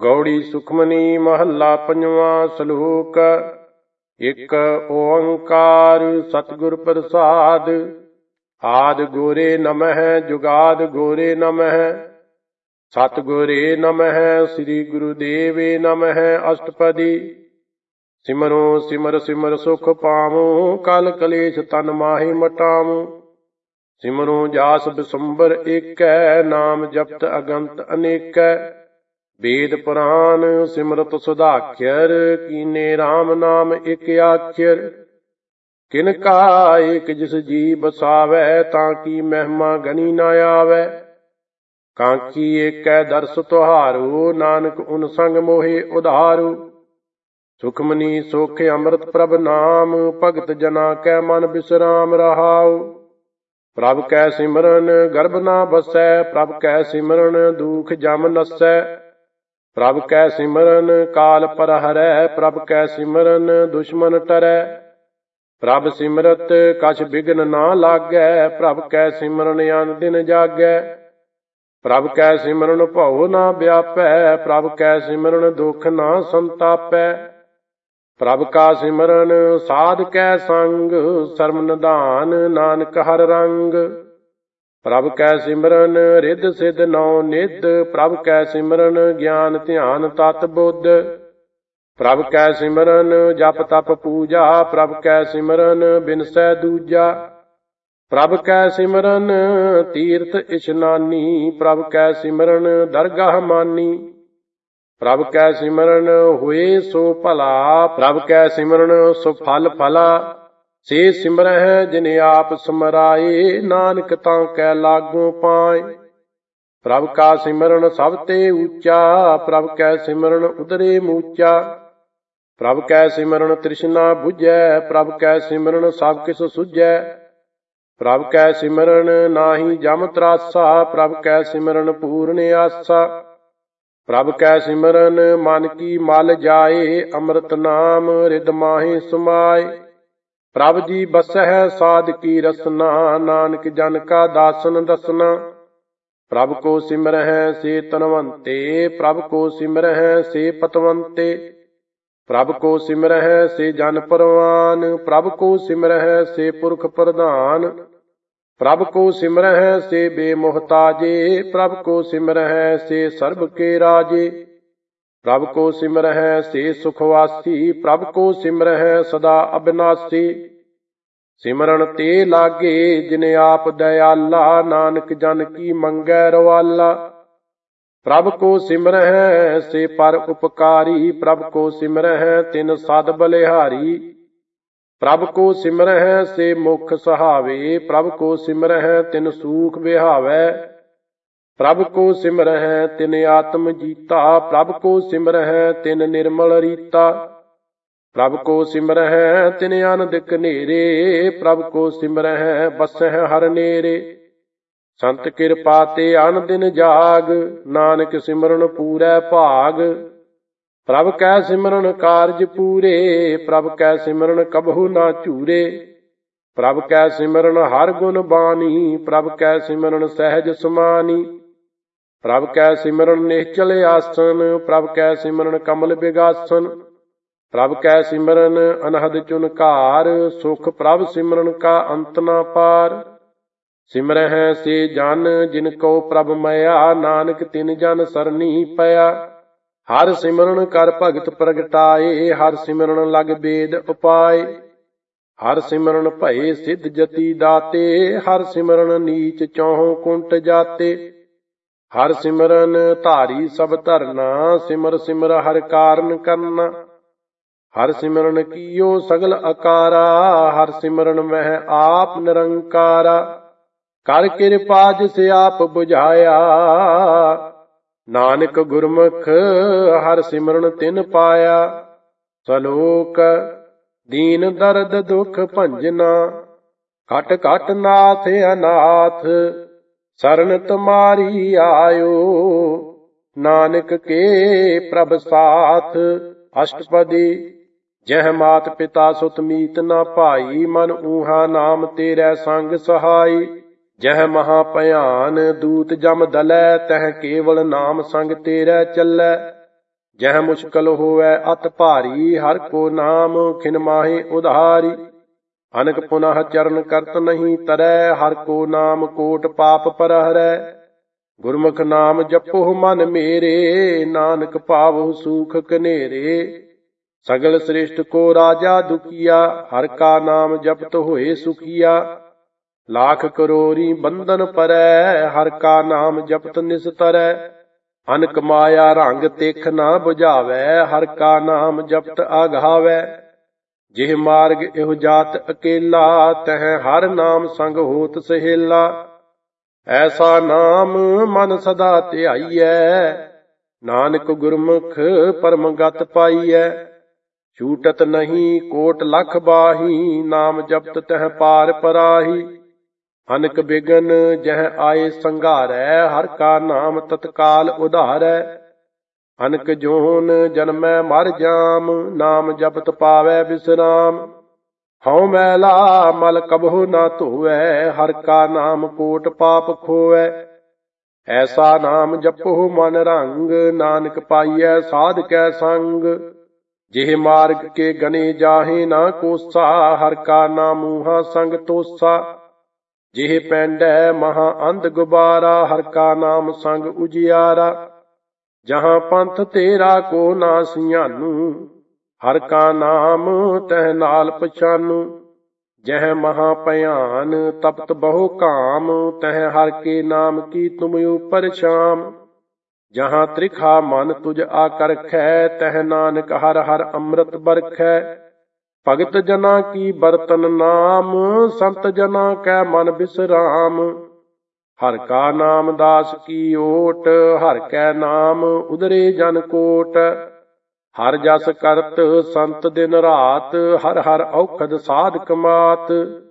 ਗੌੜੀ ਸੁਖਮਨੀ ਮਹੱਲਾ ਪੰਜਵਾਂ ਸਲੋਕ। ਇੱਕ ਓੰਕਾਰ ਸਤਿਗੁਰ ਪ੍ਰਸਾਦ। ਆਦਿ ਗੋਰੇ ਨਮਹਿ ਜੁਗਾਦ ਗੋਰੇ ਨਮਹਿ। ਸਤਿਗੁਰੇ ਨਮਹਿ ਸ੍ਰੀ ਗੁਰੂਦੇਵੇ ਨਮਹਿ। ਅਸ਼ਟਪਦੀ ਸਿਮਰੋ ਸਿਮਰ ਸਿਮਰ ਸੁਖ ਪਾਵੋ। ਕਲ ਕਲੇਸ਼ ਤਨ ਮਾਹੀ ਮਟਾਵੋ। ਸਿਮਰੋ ਜਾਸ ਬਿਸੰਬਰ ਏਕੈ। ਨਾਮ ਜਪਤ ਅਗੰਤ ਅਨੇਕੈ। ਵੇਦ ਪੁਰਾਨ ਸਿਮਰਤ ਸੁਧਾਖਰ। ਕੀਨੇ RAM ਨਾਮ ਇਕ ਆਖਰ। ਕਿਨ ਕਾ ਏਕ ਜਿਸ ਜੀ ਬਸਾਵੈ। ਤਾਂ ਕੀ ਮਹਿਮਾ ਗਣੀ ਨਾ ਆਵੈ। ਕਾਂਖੀ ਏਕੈ ਦਰਸ ਤੁਹਾਰੋ। ਨਾਨਕ ਉਨ ਸੰਗ ਮੋਹਿ ਉਧਾਰੂ। ਸੁਖਮਨੀ ਸੁਖ ਅੰਮ੍ਰਿਤ ਪ੍ਰਭ ਨਾਮ। ਭਗਤ ਜਨਾ ਕੈ ਮਨ ਬਿਸਰਾਮ ਰਹਾਉ। ਪ੍ਰਭ ਕੈ ਸਿਮਰਨ ਗਰਭ ਨਾ ਬਸੈ। ਪ੍ਰਭ ਕੈ ਸਿਮਰਨ ਦੁਖ ਜਮ ਨਸੈ। ਪ੍ਰਭ ਕੈ ਸਿਮਰਨ ਕਾਲ ਪਰ ਹਰੈ। ਪ੍ਰਭ ਕੈ ਸਿਮਰਨ ਦੁਸ਼ਮਨ ਟਰੈ। ਪ੍ਰਭ ਸਿਮਰਤ ਕਛ ਬਿਘਨ ਨਾ ਲਾਗੈ। ਪ੍ਰਭ ਕੈ ਸਿਮਰਨ ਅਨ ਦਿਨ ਜਾਗੈ। ਪ੍ਰਭ ਕੈ ਸਿਮਰਨ ਭਉ ਨਾ ਵਿਆਪੈ। ਪ੍ਰਭ ਕੈ ਸਿਮਰਨ ਦੁਖ ਨਾ ਸੰਤਾਪੈ। ਪ੍ਰਭ ਕਾ ਸਿਮਰਨ ਸਾਧ ਕੈ ਸੰਗ। ਸਰਮ ਨਿਧਾਨ ਨਾਨਕ ਹਰ ਰੰਗ। ਪ੍ਰਭ ਕੈ ਸਿਮਰਨ ਰਿੱਧ ਸਿੱਧ ਨੌ ਨਿਧ। ਪ੍ਰਭ ਕੈ ਸਿਮਰਨ ਗਿਆਨ ਧਿਆਨ ਤਤ ਬੁੱਧ। ਪ੍ਰਭ ਕੈ ਸਿਮਰਨ ਜਪ ਤਪ ਪੂਜਾ। ਪ੍ਰਭ ਕੈ ਸਿਮਰਨ ਬਿਨਸੈ ਦੂਜਾ। ਪ੍ਰਭ ਕੈ ਸਿਮਰਨ ਤੀਰਥ ਇਸ਼ਨਾਨੀ। ਪ੍ਰਭ ਕੈ ਸਿਮਰਨ ਦਰਗਾਹ ਮਾਨੀ। ਪ੍ਰਭ ਕੈ ਸਿਮਰਨ ਹੋਏ ਸੋ ਭਲਾ। ਪ੍ਰਭ ਕੈ ਸਿਮਰਨ ਸੋ ਫਲ ਫਲਾ। ਸੇ ਸਿਮਰਹਿ ਜਿਨ ਆਪ ਸਮਰਾਏ। ਨਾਨਕ ਤਾਂ ਕੈ ਲਾਗੋ ਪਾਏ। ਪ੍ਰਭ ਕਾ ਸਿਮਰਨ ਸਭ ਤੇ ਊਚਾ। ਪ੍ਰਭ ਕੈ ਸਿਮਰਨ ਉਦਰੇ ਮੂਚਾ। ਪ੍ਰਭ ਕੈ ਸਿਮਰਨ ਤ੍ਰਿਸ਼ਨਾ ਬੁਝੈ। ਪ੍ਰਭ ਕੈ ਸਿਮਰਨ ਸਭ ਕਿਛ ਸੁਝੈ। ਪ੍ਰਭ ਕੈ ਸਿਮਰਨ ਨਾਹੀ ਜਮ ਤਰਾਸਾ। ਪ੍ਰਭ ਕੈ ਸਿਮਰਨ ਪੂਰਨ ਆਸਾ। ਪ੍ਰਭ ਕੈ ਸਿਮਰਨ ਮਨ ਕੀ ਮਲ ਜਾਏ। ਅੰਮ੍ਰਿਤ ਨਾਮ ਰਿਦ ਮਾਹੀ ਸਮਾਏ। ਪ੍ਰਭ ਜੀ ਬਸਹਿ ਸਾਧ ਕੀ ਰਸਨਾ। ਨਾਨਕ ਜਨ ਕਾ ਦਾਸਨ ਦਸਨਾ। ਪ੍ਰਭ ਕੋ ਸਿਮਰਹਿ ਸੇ ਤਨਵੰਤੇ। ਪ੍ਰਭ ਕੋ ਸਿਮਰਹਿ ਸੇ ਪਤਵੰਤੇ। ਪ੍ਰਭ ਕੋ ਸਿਮਰਹਿ ਸੇ ਜਨ ਪਰਵਾਨ। ਪ੍ਰਭ ਕੋ ਸਿਮਰਹਿ ਸੇ ਪੁਰਖ ਪ੍ਰਧਾਨ। ਪ੍ਰਭ ਕੋ ਸਿਮਰਹਿ ਸੇ ਬੇਮੁਹਤਾਜੇ। ਪ੍ਰਭ ਕੋ ਸਿਮਰਹਿ ਸੇ ਸਰਬ ਕੇ ਰਾਜੇ। ਪ੍ਰਭ ਕੋ ਸਿਮਰਹਿ ਸੇ ਸੁਖਵਾਸੀ। ਪ੍ਰਭ ਕੋ ਸਿਮਰਹਿ ਸਦਾ ਅਬਿਨਾਸੀ। ਸਿਮਰਨ ਤੇ ਲਾਗੇ ਜਿਨ ਆਪ ਦਇਆਲਾ। ਨਾਨਕ ਜਨ ਕੀ ਮੰਗੈ ਰਵਾਲਾ। ਪ੍ਰਭ ਕੋ ਸਿਮਰਹਿ ਸੇ ਪਰ ਉਪਕਾਰੀ। ਪ੍ਰਭ ਕੋ ਸਿਮਰਹਿ ਤਿਨ ਸਦ ਬਲਿਹਾਰੀ। ਪ੍ਰਭ ਕੋ ਸਿਮਰਹਿ ਸੇ ਮੁਖ ਸਹਾਵੇ। ਪ੍ਰਭ ਕੋ ਸਿਮਰਹਿ ਤਿਨ ਸੂਖ ਵਿਹਾਵੈ। ਪ੍ਰਭ ਕੋ ਸਿਮਰਹਿ ਤਿਨ ਆਤਮ ਜੀਤਾ। ਪ੍ਰਭ ਕੋ ਸਿਮਰਹਿ ਤਿਨ ਨਿਰਮਲ ਰੀਤਾ। ਪ੍ਰਭ ਕੋ ਸਿਮਰਹਿ ਤਿਨ ਅਨੰਦਿਕ ਨੇਰੇ। ਪ੍ਰਭ ਕੋ ਸਿਮਰਹਿ ਬਸਹਿ ਹਰ ਨੇਰੇ। ਸੰਤ ਕਿਰਪਾ ਤੇ ਅਨ ਦਿਨ ਜਾਗ। ਨਾਨਕ ਸਿਮਰਨ ਪੂਰੈ ਭਾਗ। ਪ੍ਰਭ ਕੈ ਸਿਮਰਨ ਕਾਰਜ ਪੂਰੇ। ਪ੍ਰਭ ਕੈ ਸਿਮਰਨ ਕਬਹੂ ਨਾ ਝੂਰੇ। ਪ੍ਰਭ ਕੈ ਸਿਮਰਨ ਹਰ ਗੁਣ ਬਾਣੀ। ਪ੍ਰਭ ਕੈ ਸਿਮਰਨ ਸਹਿਜ ਸਮਾਨੀ। ਪ੍ਰਭ ਕੈ ਸਿਮਰਨ ਨਿਹਚਲ ਆਸਨ। ਪ੍ਰਭ ਕੈ ਸਿਮਰਨ ਕਮਲ ਬਿਗਾਸਨ। ਪ੍ਰਭ ਕੈ ਸਿਮਰਨ ਅਨਹਦ ਚੁਨਕਾਰ। ਸੁਖ ਪ੍ਰਭ ਸਿਮਰਨ ਕਾ ਅੰਤ ਨਾ ਪਾਰ। ਸਿਮਰਹਿ ਸੇ ਜਨ ਜਿਨ ਕੋ ਪ੍ਰਭ ਮਇਆ। ਨਾਨਕ ਤਿਨ ਜਨ ਸਰਨੀ ਪਿਆ। ਹਰ ਸਿਮਰਨ ਕਰ ਭਗਤ ਪ੍ਰਗਟਾਏ। ਹਰ ਸਿਮਰਨ ਲਗ ਬੇਦ ਉਪਾਏ। ਹਰ ਸਿਮਰਨ ਭਏ ਸਿੱਧ ਜਤੀ ਦਾਤੇ। ਹਰ ਸਿਮਰਨ ਨੀਚ ਚੌਹੋਂ ਕੁੰਟ ਜਾਤੇ। ਹਰ ਸਿਮਰਨ ਧਾਰੀ ਸਭ ਧਰਨਾ। ਸਿਮਰ ਸਿਮਰ ਹਰ ਕਾਰਨ ਕਰਨਾ। ਹਰ ਸਿਮਰਨ ਕੀਓ ਸਗਲ ਆਕਾਰਾ। ਹਰ ਸਿਮਰਨ ਮਹਿ ਆਪ ਨਿਰੰਕਾਰਾ। ਕਰ ਕਿਰਪਾ ਜਿਸ ਆਪ ਬੁਝਾਇਆ। ਨਾਨਕ ਗੁਰਮੁਖ ਹਰ ਸਿਮਰਨ ਤਿਨ ਪਾਇਆ। ਸਲੋਕ। ਦੀਨ ਦਰਦ ਦੁਖ ਭੰਜਨਾ। ਘਟ ਘਟ ਨਾਥ ਅਨਾਥ। ਸਰਨ ਤੁਮਾਰੀ ਆਇਓ। ਨਾਨਕ ਕੇ ਪ੍ਰਭ ਸਾਥ। ਅਸ਼ਟਪਦੀ ਜਹ ਮਾਤ ਪਿਤਾ ਸੁਤ ਮੀਤ ਨਾ ਭਾਈ। ਮਨ ਊਹਾ ਨਾਮ ਤੇਰੈ ਸੰਗ ਸਹਾਈ। ਜਹ ਮਹਾ ਭਿਆਨ ਦੂਤ ਜਮ ਦਲੈ। ਤਹ ਕੇਵਲ ਨਾਮ ਸੰਗ ਤੇਰੈ ਚੱਲੈ। जह मुश्किल होवै अत भारी, हर को नाम खिन माहे उधारी। अनक पुनः चरण करत नहीं तरੈ, हर को नाम कोट पाप पर हरै। गुरमुख नाम जपो मन मेरे, नानक पावहु सूख कनेरे। सगल श्रेष्ठ को राजा दुखिया, हर का नाम जपत होए सुखिया। लाख करोरी बंधन परै, हर का नाम जपत निस्तरै। अनक माया रंग तेख ना बुझावै, हर का नाम जपत आघावै। जिह मार्ग एहो जात अकेला, तह हर नाम संग होत सहेला। ऐसा नाम मन सदा ध्याईਐ, नानक गुरमुख परम गत पाईਐ। छूटत नहीं कोट लख बाही, नाम जपत तह पार पराही। अनक बिगन जह आए संघारै, हर का नाम तत्काल उधारै। अनक जोन जन्मै मर जाम, नाम जपत पावै विश्राम। हਉ मैला मल कबहु ना धोवै, हर का नाम कोट पाप खोवै। ऐसा नाम जपो मन रंग, नानक पाईਐ साध कै संग। जिह मार्ग के गने जाहे ना कोसा, हर का नाम मूहा संग तोसा। जिह पैंडै महा अंध गुबारा, हर का नाम संग उजियारा। जहाँ पंथ तेरा को ना सियानू, हर का नाम तह नाल पछानू। जह महा भयान तपत बहु काम, तह हर के नाम की तुम ऊपर शाम। जहाँ त्रिखा मन तुझ आकरखै, तह नानक हर हर अमृत बरखै। भगत जना की बरतन नाम, संत जना कै मन विश्राम। हर का नाम दास की ओट, हर कै नाम उदरे जन कोट। हर जस करत संत दिन रात, हर हर औखद साध कमात।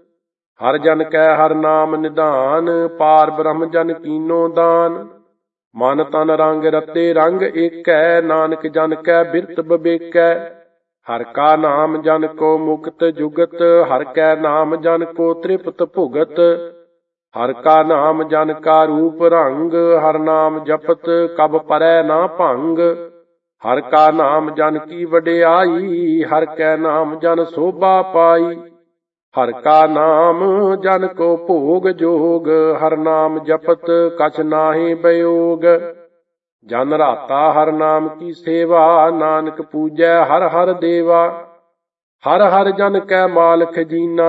हर जन कै हर नाम निदान, पार ब्रह्म जन कीनो दान। मन तन रंग रते रंग एकै, नानक जन कै बिरत बबेकै। हर का नाम जन को मुक्त जुगत, हर कै नाम जन को तृप्त भुगत। हर का नाम जन का रूप रंग, हर नाम जपत कब परै ना भंग। हर का नाम जन की वडियाई, हर कै नाम जन शोभा पाई। हर का नाम जन को भोग जोग, हर नाम जपत कछ नाहि बयोग। जन राता हर नाम की सेवा, नानक पूजै हर हर देवा। हर हर जन कै माल खजीना,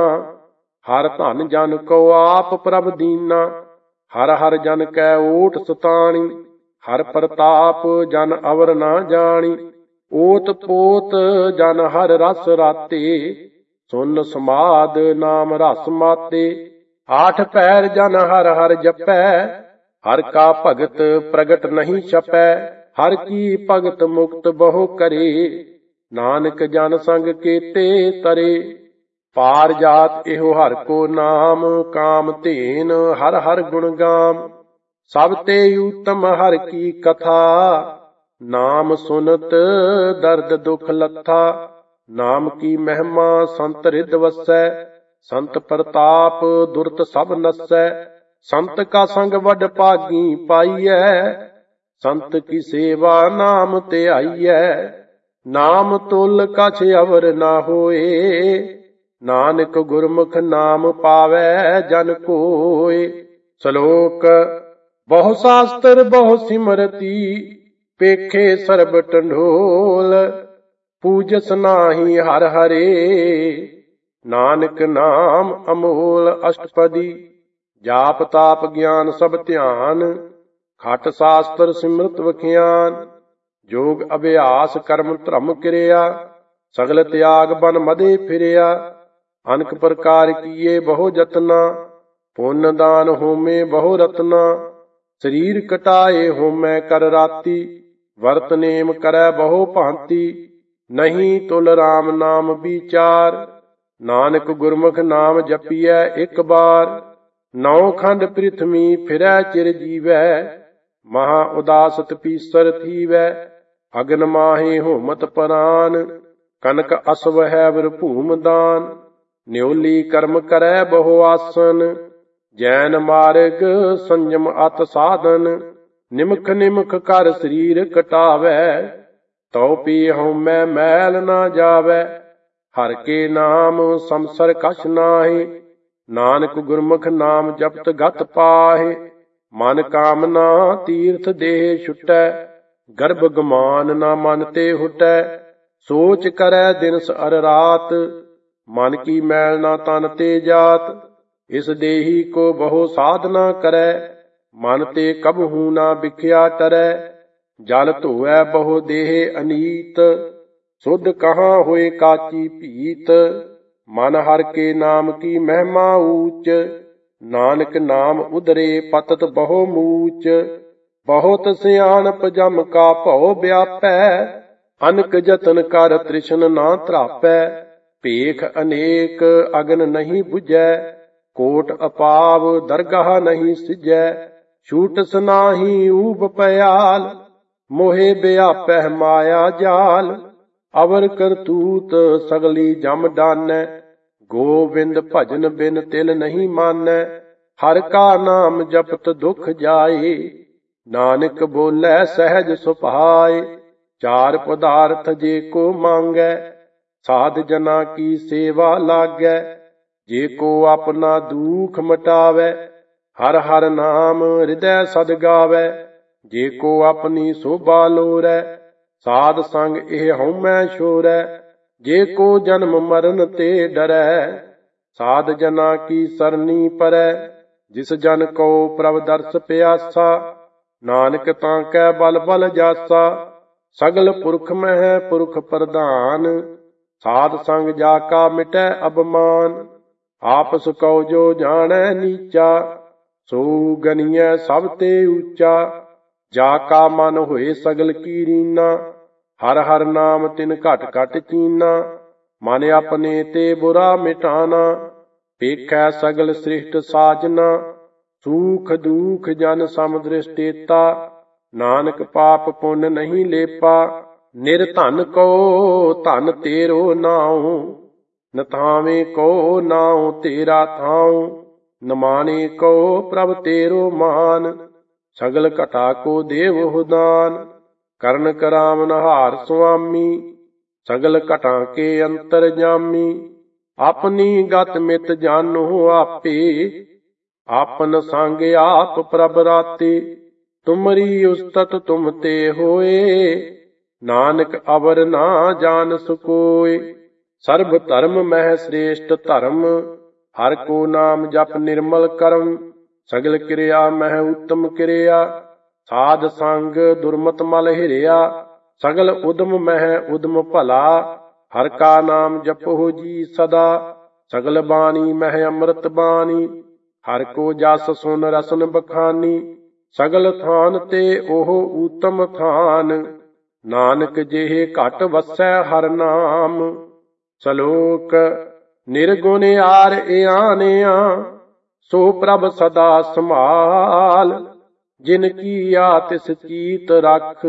हर धन जन को आप प्रभ दीना। हर हर जन कै ओट सताणी, हर प्रताप जन अवर ना जानी। ओत पोत जन हर रस राते, सुन समाद नाम रस माते। आठ पैर जन हर हर जपै, हर का भगत प्रगट नहीं छपै। हर की भगत मुक्त बहु करे, नानक जन संग केते तरे। पार जात एहो हर को नाम, काम धेन हर हर गुण गाम। सब ते उत्तम हर की कथा, नाम सुनत दर्द दुख लथा। नाम की महिमा संत रिद वसै, संत प्रताप दुरत सब नसै। संत का संग वड भागी पाईਐ, संत की सेवा नाम ध्याईਐ। नाम तुल कछ अवर ना होए, नानक गुरमुख नाम पावै जन कोय। श्लोक बहु शास्त्र बहु सिमरती, पेखे सर्ब टंडोल। पूजस नाही हर हरे, नानक नाम अमोल। अष्टपदी जाप ताप ज्ञान सब ध्यान, खट शास्त्र सिमरत वखियान। जोग अभ्यास कर्म धर्म क्रिया, सगल त्याग बन मदे फिरिया। अनक प्रकार किए बहु जतना, पुण्य दान होमे बहु रत्ना। शरीर कटाए होमै कर राती, वर्त नेम करै बहु भांति। नहीं तुल राम नाम विचार, नानक गुरमुख नाम जपिਐ एक बार। नौ खंड पृथ्वी फिरै चिर जीवै, महा उदास तपीसर थीवै। अगन माहे होमत परान, कनक असव है विर भूम दान। न्योली कर्म करै बहु आसन, जैन मार्ग संयम अत साधन। ਨਿਮਖ ਨਿਮਖ ਕਰ ਸਰੀਰ ਕਟਾਵੈ, ਤਉ ਪੀ ਹਉਮੈ ਮੈਲ ਨਾ ਜਾਵੈ। ਹਰਿ ਕੇ ਨਾਮ ਸੰਸਰ ਕਛ ਨਾਹੀ, ਨਾਨਕ ਗੁਰਮੁਖ ਨਾਮ ਜਪਤ ਗਤ ਪਾਹੇ। ਮਨ ਕਾਮਨਾ ਤੀਰਥ ਦੇਹ ਛੁਟੈ, ਗਰਭ ਗਮਾਨ ਨਾ ਮਨ ਤੇ ਹੁਟੈ। ਸੋਚ ਕਰੈ ਦਿਨਸ ਅਰ ਰਾਤ, ਮਨ ਕੀ ਮੈਲ ਨਾ ਤਨ ਤੇ ਜਾਤ। ਇਸ ਦੇਹੀ ਕੋ ਬਹੁ ਸਾਧਨਾ ਕਰੈ, ਮਨ ਤੇ ਕਬਹੂ ਨਾ ਬਿਖਿਆ ਟਰੈ। ਜਲ ਧੋਵੈ ਬਹੁ ਦੇਹ ਅਨੀਤ, ਸੁਧ ਕਹਾਂ ਹੋਏ ਕਾਚੀ ਭੀਤ। ਮਨ ਹਰਿ ਕੇ ਨਾਮ ਕੀ ਮਹਿਮਾ ਊਚ, ਨਾਨਕ ਨਾਮ ਉਦਰੇ ਪਤਤ ਬਹੁ ਮੂਚ। ਬਹੁਤ ਸਿਆਣਪ ਜਮ ਕਾ ਭਉ ਵਿਆਪੈ, ਅਨਕ ਜਤਨ ਕਰ ਤ੍ਰਿਸ਼ਨ ਨਾ ਧਰਾਪੈ। ਭੇਖ ਅਨੇਕ ਅਗਨ ਨਹੀਂ ਬੁਝੈ, ਕੋਟ ਅਪਾਵ ਦਰਗਾਹ ਨਹੀਂ ਸਿਜੈ। ਛੂਟਸ ਨਾਹੀ ਊਬ ਪਿਆਲ, ਮੋਹਿ ਵਿਆਪੈ ਮਾਇਆ ਜਾਲ। ਅਵਰ ਕਰਤੂਤ ਸਗਲੀ ਜਮ ਡਾਨੈ, ਗੋਬਿੰਦ ਭਜਨ ਬਿਨ ਤਿਲ ਨਹੀਂ ਮਾਨੈ। ਹਰਿ ਕਾ ਨਾਮ ਜਪਤ ਦੁਖ ਜਾਏ, ਨਾਨਕ ਬੋਲੇ ਸਹਿਜ ਸੁਭਾਏ। ਚਾਰ ਪਦਾਰਥ ਜੇ ਕੋ ਮੰਗੈ, ਸਾਧ ਜਨਾ ਕੀ ਸੇਵਾ ਲਾਗੈ। ਜੇ ਕੋ ਆਪਣਾ ਦੁਖ ਮਟਾਵੈ, ਹਰਿ ਹਰਿ ਨਾਮ ਹਿਰਦੈ ਸਦ ਗਾਵੈ। ਜੇ ਕੋ ਆਪਣੀ ਸੋਭਾ ਲੋਰੈ, ਸਾਧ ਸੰਗ ਇਹ ਹਉਮੈ ਛੋਰੈ। ਜੇ ਕੋ ਜਨਮ ਮਰਨ ਤੇ ਡਰੈ, ਸਾਧ ਜਨਾ ਕੀ ਸਰਨੀ ਪਰੈ। ਜਿਸ ਜਨ ਕੋ ਪ੍ਰਭ ਦਰਸ ਪਿਆਸਾ, ਨਾਨਕ ਤਾਂ ਕੈ ਬਲ ਬਲ ਜਾਸਾ। ਸਗਲ ਪੁਰਖ ਮਹਿ ਪੁਰਖ ਪ੍ਰਧਾਨ, ਸਾਧ ਸੰਗ ਜਾ ਕਾ ਮਿਟੈ ਅਭਮਾਨ। ਆਪਸ ਕਉ ਜੋ ਜਾਣੈ ਨੀਚਾ, ਸੋ ਗਨੀਐ ਸਭ ਤੇ ਊਚਾ। ਜਾ ਕਾ ਮਨ ਹੋਏ ਸਗਲ ਕੀ ਰੀਨਾ, ਹਰਿ ਹਰਿ ਨਾਮ ਤਿਨ ਘਟ ਘਟ ਚੀਨਾ। ਮਨ ਆਪਣੇ ਤੇ ਬੁਰਾ ਮਿਟਾਨਾ, ਵੇਖੈ ਸਗਲ ਸ੍ਰਿਸ਼ਟ ਸਾਜਨਾ। ਸੂਖ ਦੂਖ ਜਨ ਸਮ ਦ੍ਰਿਸ਼ਟੇਤਾ, ਨਾਨਕ ਪਾਪ ਪੁੰਨ ਨਹੀਂ ਲੇਪਾ। ਨਿਰਧਨ ਕੋ ਧਨ ਤੇਰੋ ਨਾਉ, ਨਥਾਵੇਂ ਕੋ ਨਾਉ ਤੇਰਾ ਥਾਉ। ਨਮਾਣੇ ਕੋ ਪ੍ਰਭ ਤੇਰੋ ਮਾਨ, ਸਗਲ ਘਟਾ ਕੋ ਦੇਵਹੁ ਦਾਨ। ਕਰਨ ਕਰਾਵਨ ਹਾਰ ਸੁਆਮੀ, ਸਗਲ ਘਟਾਂ ਕੇ ਅੰਤਰ ਜਾਮੀ। ਆਪਣੀ ਗਤ ਮਿਤ ਜਾਨੋ ਆਪੇ, ਆਪਨ ਸੰਗ ਆਪ ਪ੍ਰਭ ਰਾਤੇ। ਤੁਮਰੀ ਉਸਤਤ ਤੁਮ ਤੇ ਹੋਏ, ਨਾਨਕ ਅਵਰ ਨਾ ਜਾਣਸ ਕੋਇ। ਸਰਬ ਧਰਮ ਮਹਿ ਸ੍ਰੇਸ਼ਟ ਧਰਮ, ਹਰਿ ਕੋ ਨਾਮ ਜਪ ਨਿਰਮਲ ਕਰਮ। ਸਗਲ ਕਿਰਿਆ ਮਹਿ ਉੱਤਮ ਕਿਰਿਆ, ਸਾਧ ਸੰਗ ਦੁਰਮਤ ਮਲ ਹਿਰਿਆ। ਸਗਲ ਉਦਮ ਮਹਿ ਉਦਮ ਭਲਾ, ਹਰਿ ਕਾ ਨਾਮ ਜਪੋ ਜੀ ਸਦਾ। ਸਗਲ ਬਾਣੀ ਮਹਿ ਅੰਮ੍ਰਿਤ ਬਾਣੀ, ਹਰਿ ਕੋ ਜਸ ਸੁਨ ਰਸਨ ਬਖਾਨੀ। ਸਗਲ ਥਾਨ ਤੇ ਉਹ ਊਤਮ ਥਾਨ, ਨਾਨਕ ਜਿਹੇ ਘਟ ਵਸੈ ਹਰਿ ਨਾਮ। ਸ਼ਲੋਕ ਨਿਰਗੁਣ ਆਰ ਇਆਨਿਆ, ਸੋ ਪ੍ਰਭ ਸਦਾ ਸੰਭਾਲ। ਜਿਨ ਕੀਆ ਤਿਸ ਚੀਤ ਰਖ,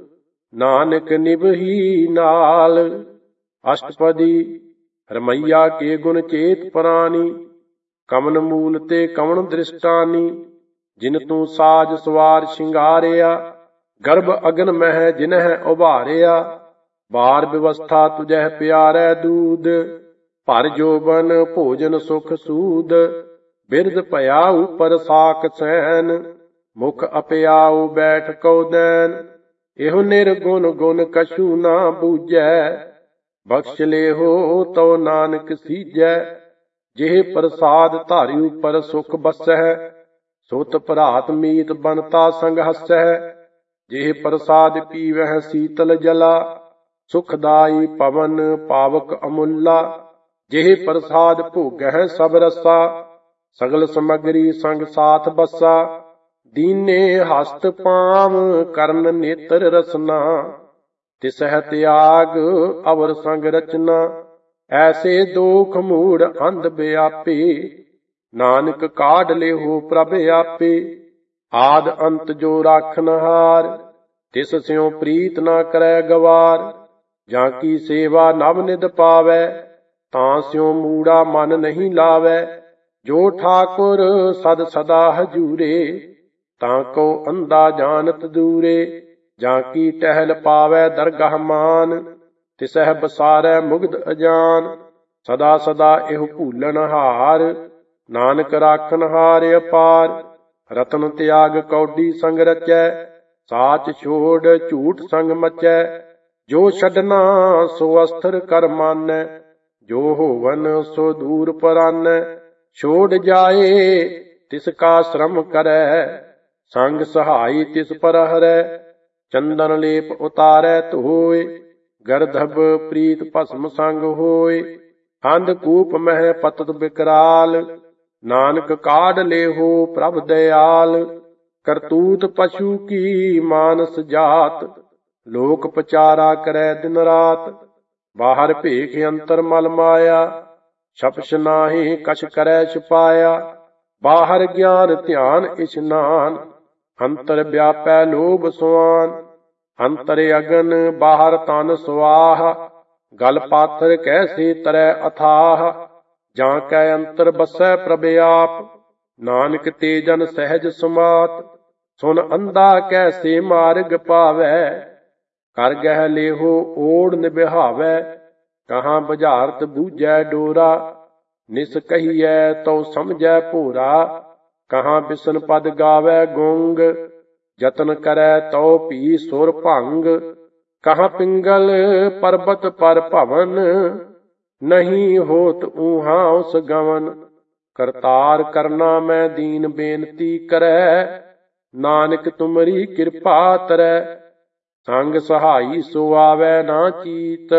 ਨਾਨਕ ਨਿਭਹੀ ਨਾਲ। ਅਸ਼ਟਪਦੀ ਰਮਈਆ ਕੇ ਗੁਣ ਚੇਤ ਪ੍ਰਾਨੀ, ਕਮਨ ਮੂਲ ਤੇ ਕਵਣ ਦ੍ਰਿਸ਼ਟਾਨੀ। ਜਿਨ ਤੂੰ ਸਾਜ ਸਵਾਰ ਸ਼ਿੰਗਾਰਿਆ, ਗਰਭ ਅਗਨ ਮਹਿ ਜਿਨਹਿ ਉਭਾਰਿਆ। ਬਾਰ ਵਿਵਸਥਾ ਤੁਝਹਿ ਪਿਆਰੈ ਦੂਧ, ਭਰ ਜੋਬਨ ਭੋਜਨ ਸੁਖ ਸੂਦ। ਬਿਰਧ ਭਇਆ ਉਪਰ ਸਾਕ ਸੈਨ, ਮੁਖ ਅਪਿਆਉ ਬੈਠ ਕਉ ਦੈਨ। ਇਹੋ ਨਿਰਗੁਣ ਗੁਣ ਕਛੂ ਨਾ ਬੂਝੈ, ਬਖਸ਼ ਲੇਹੋ ਤਉ ਨਾਨਕ ਸੀਜੈ। ਜਿਹ ਪ੍ਰਸਾਦ ਧਾਰਿ ਉਪਰ ਸੁਖ ਬਸੈ, ਸੁਤ ਭਰਾਤ ਮੀਤ ਬਨਤਾ ਸੰਗ ਹਸੈ। ਜਿਹ ਪ੍ਰਸਾਦ ਪੀਵਹਿ ਸੀਤਲ ਜਲਾ, ਸੁਖਦਾਈ ਪਵਨ ਪਾਵਕ ਅਮੁੱਲਾ। ਜਿਹ ਪ੍ਰਸਾਦ ਭੋਗਹਿ ਸਭ ਰਸਾ, ਸਗਲ ਸਮਗਰੀ ਸੰਗ ਸਾਥ ਬਸਾ। ਦੀਨੇ ਹਸਤ ਪਾਵ ਕਰਨ ਨੇਤਰ ਰਸਨਾ, ਤਿਸਹਿ ਤਿਆਗ ਅਵਰ ਸੰਗ ਰਚਨਾ। ਐਸੇ ਦੋਖ ਮੂੜ ਅੰਧ ਵਿਆਪੇ, ਨਾਨਕ ਕਾਢ ਲਿਹੋ ਪ੍ਰਭ ਆਪੇ। ਆਦ ਅੰਤ ਜੋ ਰਾਖਨਹਾਰ, ਤਿਸ ਸਿਉ ਪ੍ਰੀਤ ਨਾ ਕਰੈ ਗਵਾਰ। ਜਾਂ ਕੀ ਸੇਵਾ ਨਵ ਨਿਧ ਪਾਵੈ, ਤਾਂ ਸਿਉ ਮੂੜਾ ਮਨ ਨਹੀਂ ਲਾਵੈ। ਜੋ ਠਾਕੁਰ ਸਦ ਸਦਾ ਹਜੂਰੇ, ਤਾਂ ਕੋ ਅੰਧਾ ਜਾਣਤ ਦੂਰੇ। ਜਾਂ ਕੀ ਟਹਿਲ ਪਾਵੈ ਦਰਗਾਹ ਮਾਨ, ਤਿਸਹਿ ਬਸਾਰੈ ਮੁਗਧ ਅਜਾਨ। ਸਦਾ ਸਦਾ ਇਹੋ ਭੂਲਣ ਹਾਰ, ਨਾਨਕ ਰਾਖਨ ਹਾਰ ਅਪਾਰ। ਰਤਨ ਤਿਆਗ ਕੌਡੀ ਸੰਗ ਰਚੈ, ਸਾਚ ਛੋੜ ਝੂਠ ਸੰਗ ਮਚੈ। ਜੋ ਛੱਡਣਾ ਸੋ ਅਸਥਿਰ ਕਰ ਮਾਨੈ, ਜੋ ਹੋਵਨ ਸੋ ਦੂਰ ਪਰਾਨੈ। ਛੋੜ ਜਾਏ ਤਿਸ ਕਾ ਸ਼ਰਮ ਕਰੈ, ਸੰਗ ਸਹਾਈ ਤਿਸ ਪਰ ਹਰੈ। ਚੰਦਨ ਲੇਪ ਉਤਾਰੈ ਧੋਏ, ਗਰਧਬ ਪ੍ਰੀਤ ਭਸਮ ਸੰਗ ਹੋਏ। ਅੰਧ ਕੂਪ ਮਹਿ ਪਤਤ ਬਿਕਰਾਲ, ਨਾਨਕ ਕਾਢ ਲੇਹੋ ਪ੍ਰਭ ਦਇਆਲ। ਕਰਤੂਤ ਪਸ਼ੂ ਕੀ ਮਾਨਸ ਜਾਤ, ਲੋਕ ਪਚਾਰਾ ਕਰੈ ਦਿਨ ਰਾਤ। ਬਾਹਰ ਭੇਖ ਅੰਤਰ ਮਲ ਮਾਇਆ, ਛਪਛ ਨਾਹੀ ਕਛ ਕਰੈ ਛੁਪਾਇਆ। ਬਾਹਰ ਗਿਆਨ ਧਿਆਨ ਇਸ਼ਨਾਨ, ਅੰਤਰ ਵਿਆਪੈ ਲੋਭ ਸੁਆਨ। ਅੰਤਰ ਅਗਨ ਬਾਹਰ ਤਨ ਸੁਆਹ, ਗਲ ਪਾਥਰ ਕੈਸੇ ਤਰੈ ਅਥਾਹ। ਜਾਂ ਕੈ ਅੰਤਰ ਬਸੈ ਪ੍ਰਭ ਆਪ, ਨਾਨਕ ਤੇ ਜਨ ਸਹਿਜ ਸਮਾਤ। ਸੁਨ ਅੰਧਾ ਕੈਸੇ ਮਾਰਗ ਪਾਵੈ, ਕਰ ਗਹਿ ਲੇਹੋ ਓੜ ਨਿਭਾਵੈ। ਕਹਾਂ ਬੁਝਾਰਤ ਬੂਝੈ ਡੋਰਾ, ਨਿਸ ਕਹੀਐ ਤਉ ਸਮਝੈ ਭੋਰਾ। ਕਹਾਂ ਬਿਸਨ ਪਦ ਗਾਵੈ ਗੁੰਗ, ਜਤਨ ਕਰੈ ਤਉ ਭੀ ਸੁਰ ਭੰਗ। ਕਹਾਂ ਪਿੰਗਲ ਪਰਬਤ ਪਰ ਭਵਨ, ਨਹੀਂ ਹੋਤ ਊਹਾਂ ਉਸ ਗਵਨ। ਕਰਤਾਰ ਕਰਨਾ ਮੈਂ ਦੀਨ ਬੇਨਤੀ ਕਰੈ, ਨਾਨਕ ਤੁਮਰੀ ਕਿਰਪਾ ਤਰੈ। ਸੰਗ ਸਹਾਈ ਸੋ ਆਵੈ ਨਾ ਚੀਤ,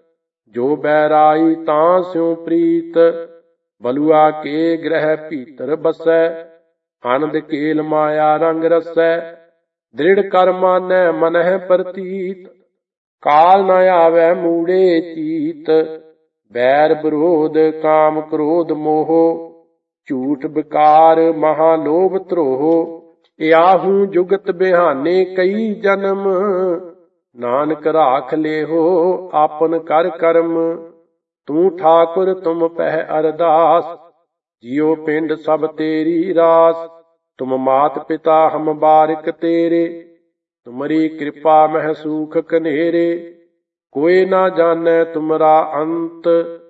ਜੋ ਬੈਰਾਈ ਤਾਂ ਸਿਉ ਪ੍ਰੀਤ। ਬਲੂਆ ਕੇ ਗ੍ਰਹਿ ਭੀਤਰ ਬਸੈ, ਆਨੰਦ ਕੇਲ ਮਾਇਆ ਰੰਗ ਰਸੈ। ਦ੍ਰਿੜ ਕਰ ਮਾਨੈ ਮਨਹਿ ਪ੍ਰਤੀਤ, ਕਾਲ ਨ ਆਵੈ ਮੂੜੇ ਚੀਤ। ਬੈਰ ਵਿਰੋਧ ਕਾਮ ਕ੍ਰੋਧ ਮੋਹ, ਝੂਠ ਵਿਕਾਰ ਮਹਾ ਲੋਭ ਧਰੋਹ। ਇਆਹੂ ਜੁਗਤ ਬਿਹਾਨੇ ਕਈ ਜਨਮ, ਨਾਨਕ ਰਾਖ ਲੇਹੋ ਆਪਨ ਕਰ ਕਰਮ। ਤੂੰ ਠਾਕੁਰ ਤੁਮ ਪਹਿ ਅਰਦਾਸ, ਜਿਉ ਪਿੰਡ ਸਭ ਤੇਰੀ ਰਾਸ। ਤੁਮ ਮਾਤ ਪਿਤਾ ਹਮ ਬਾਰਿਕ ਤੇਰੇ, ਤੁਮਰੀ ਕਿਰਪਾ ਮਹਿ ਸੂਖ ਕਨੇਰੇ। ਕੋਇ ਨਾ ਜਾਣੈ ਤੁਮਰਾ ਅੰਤ,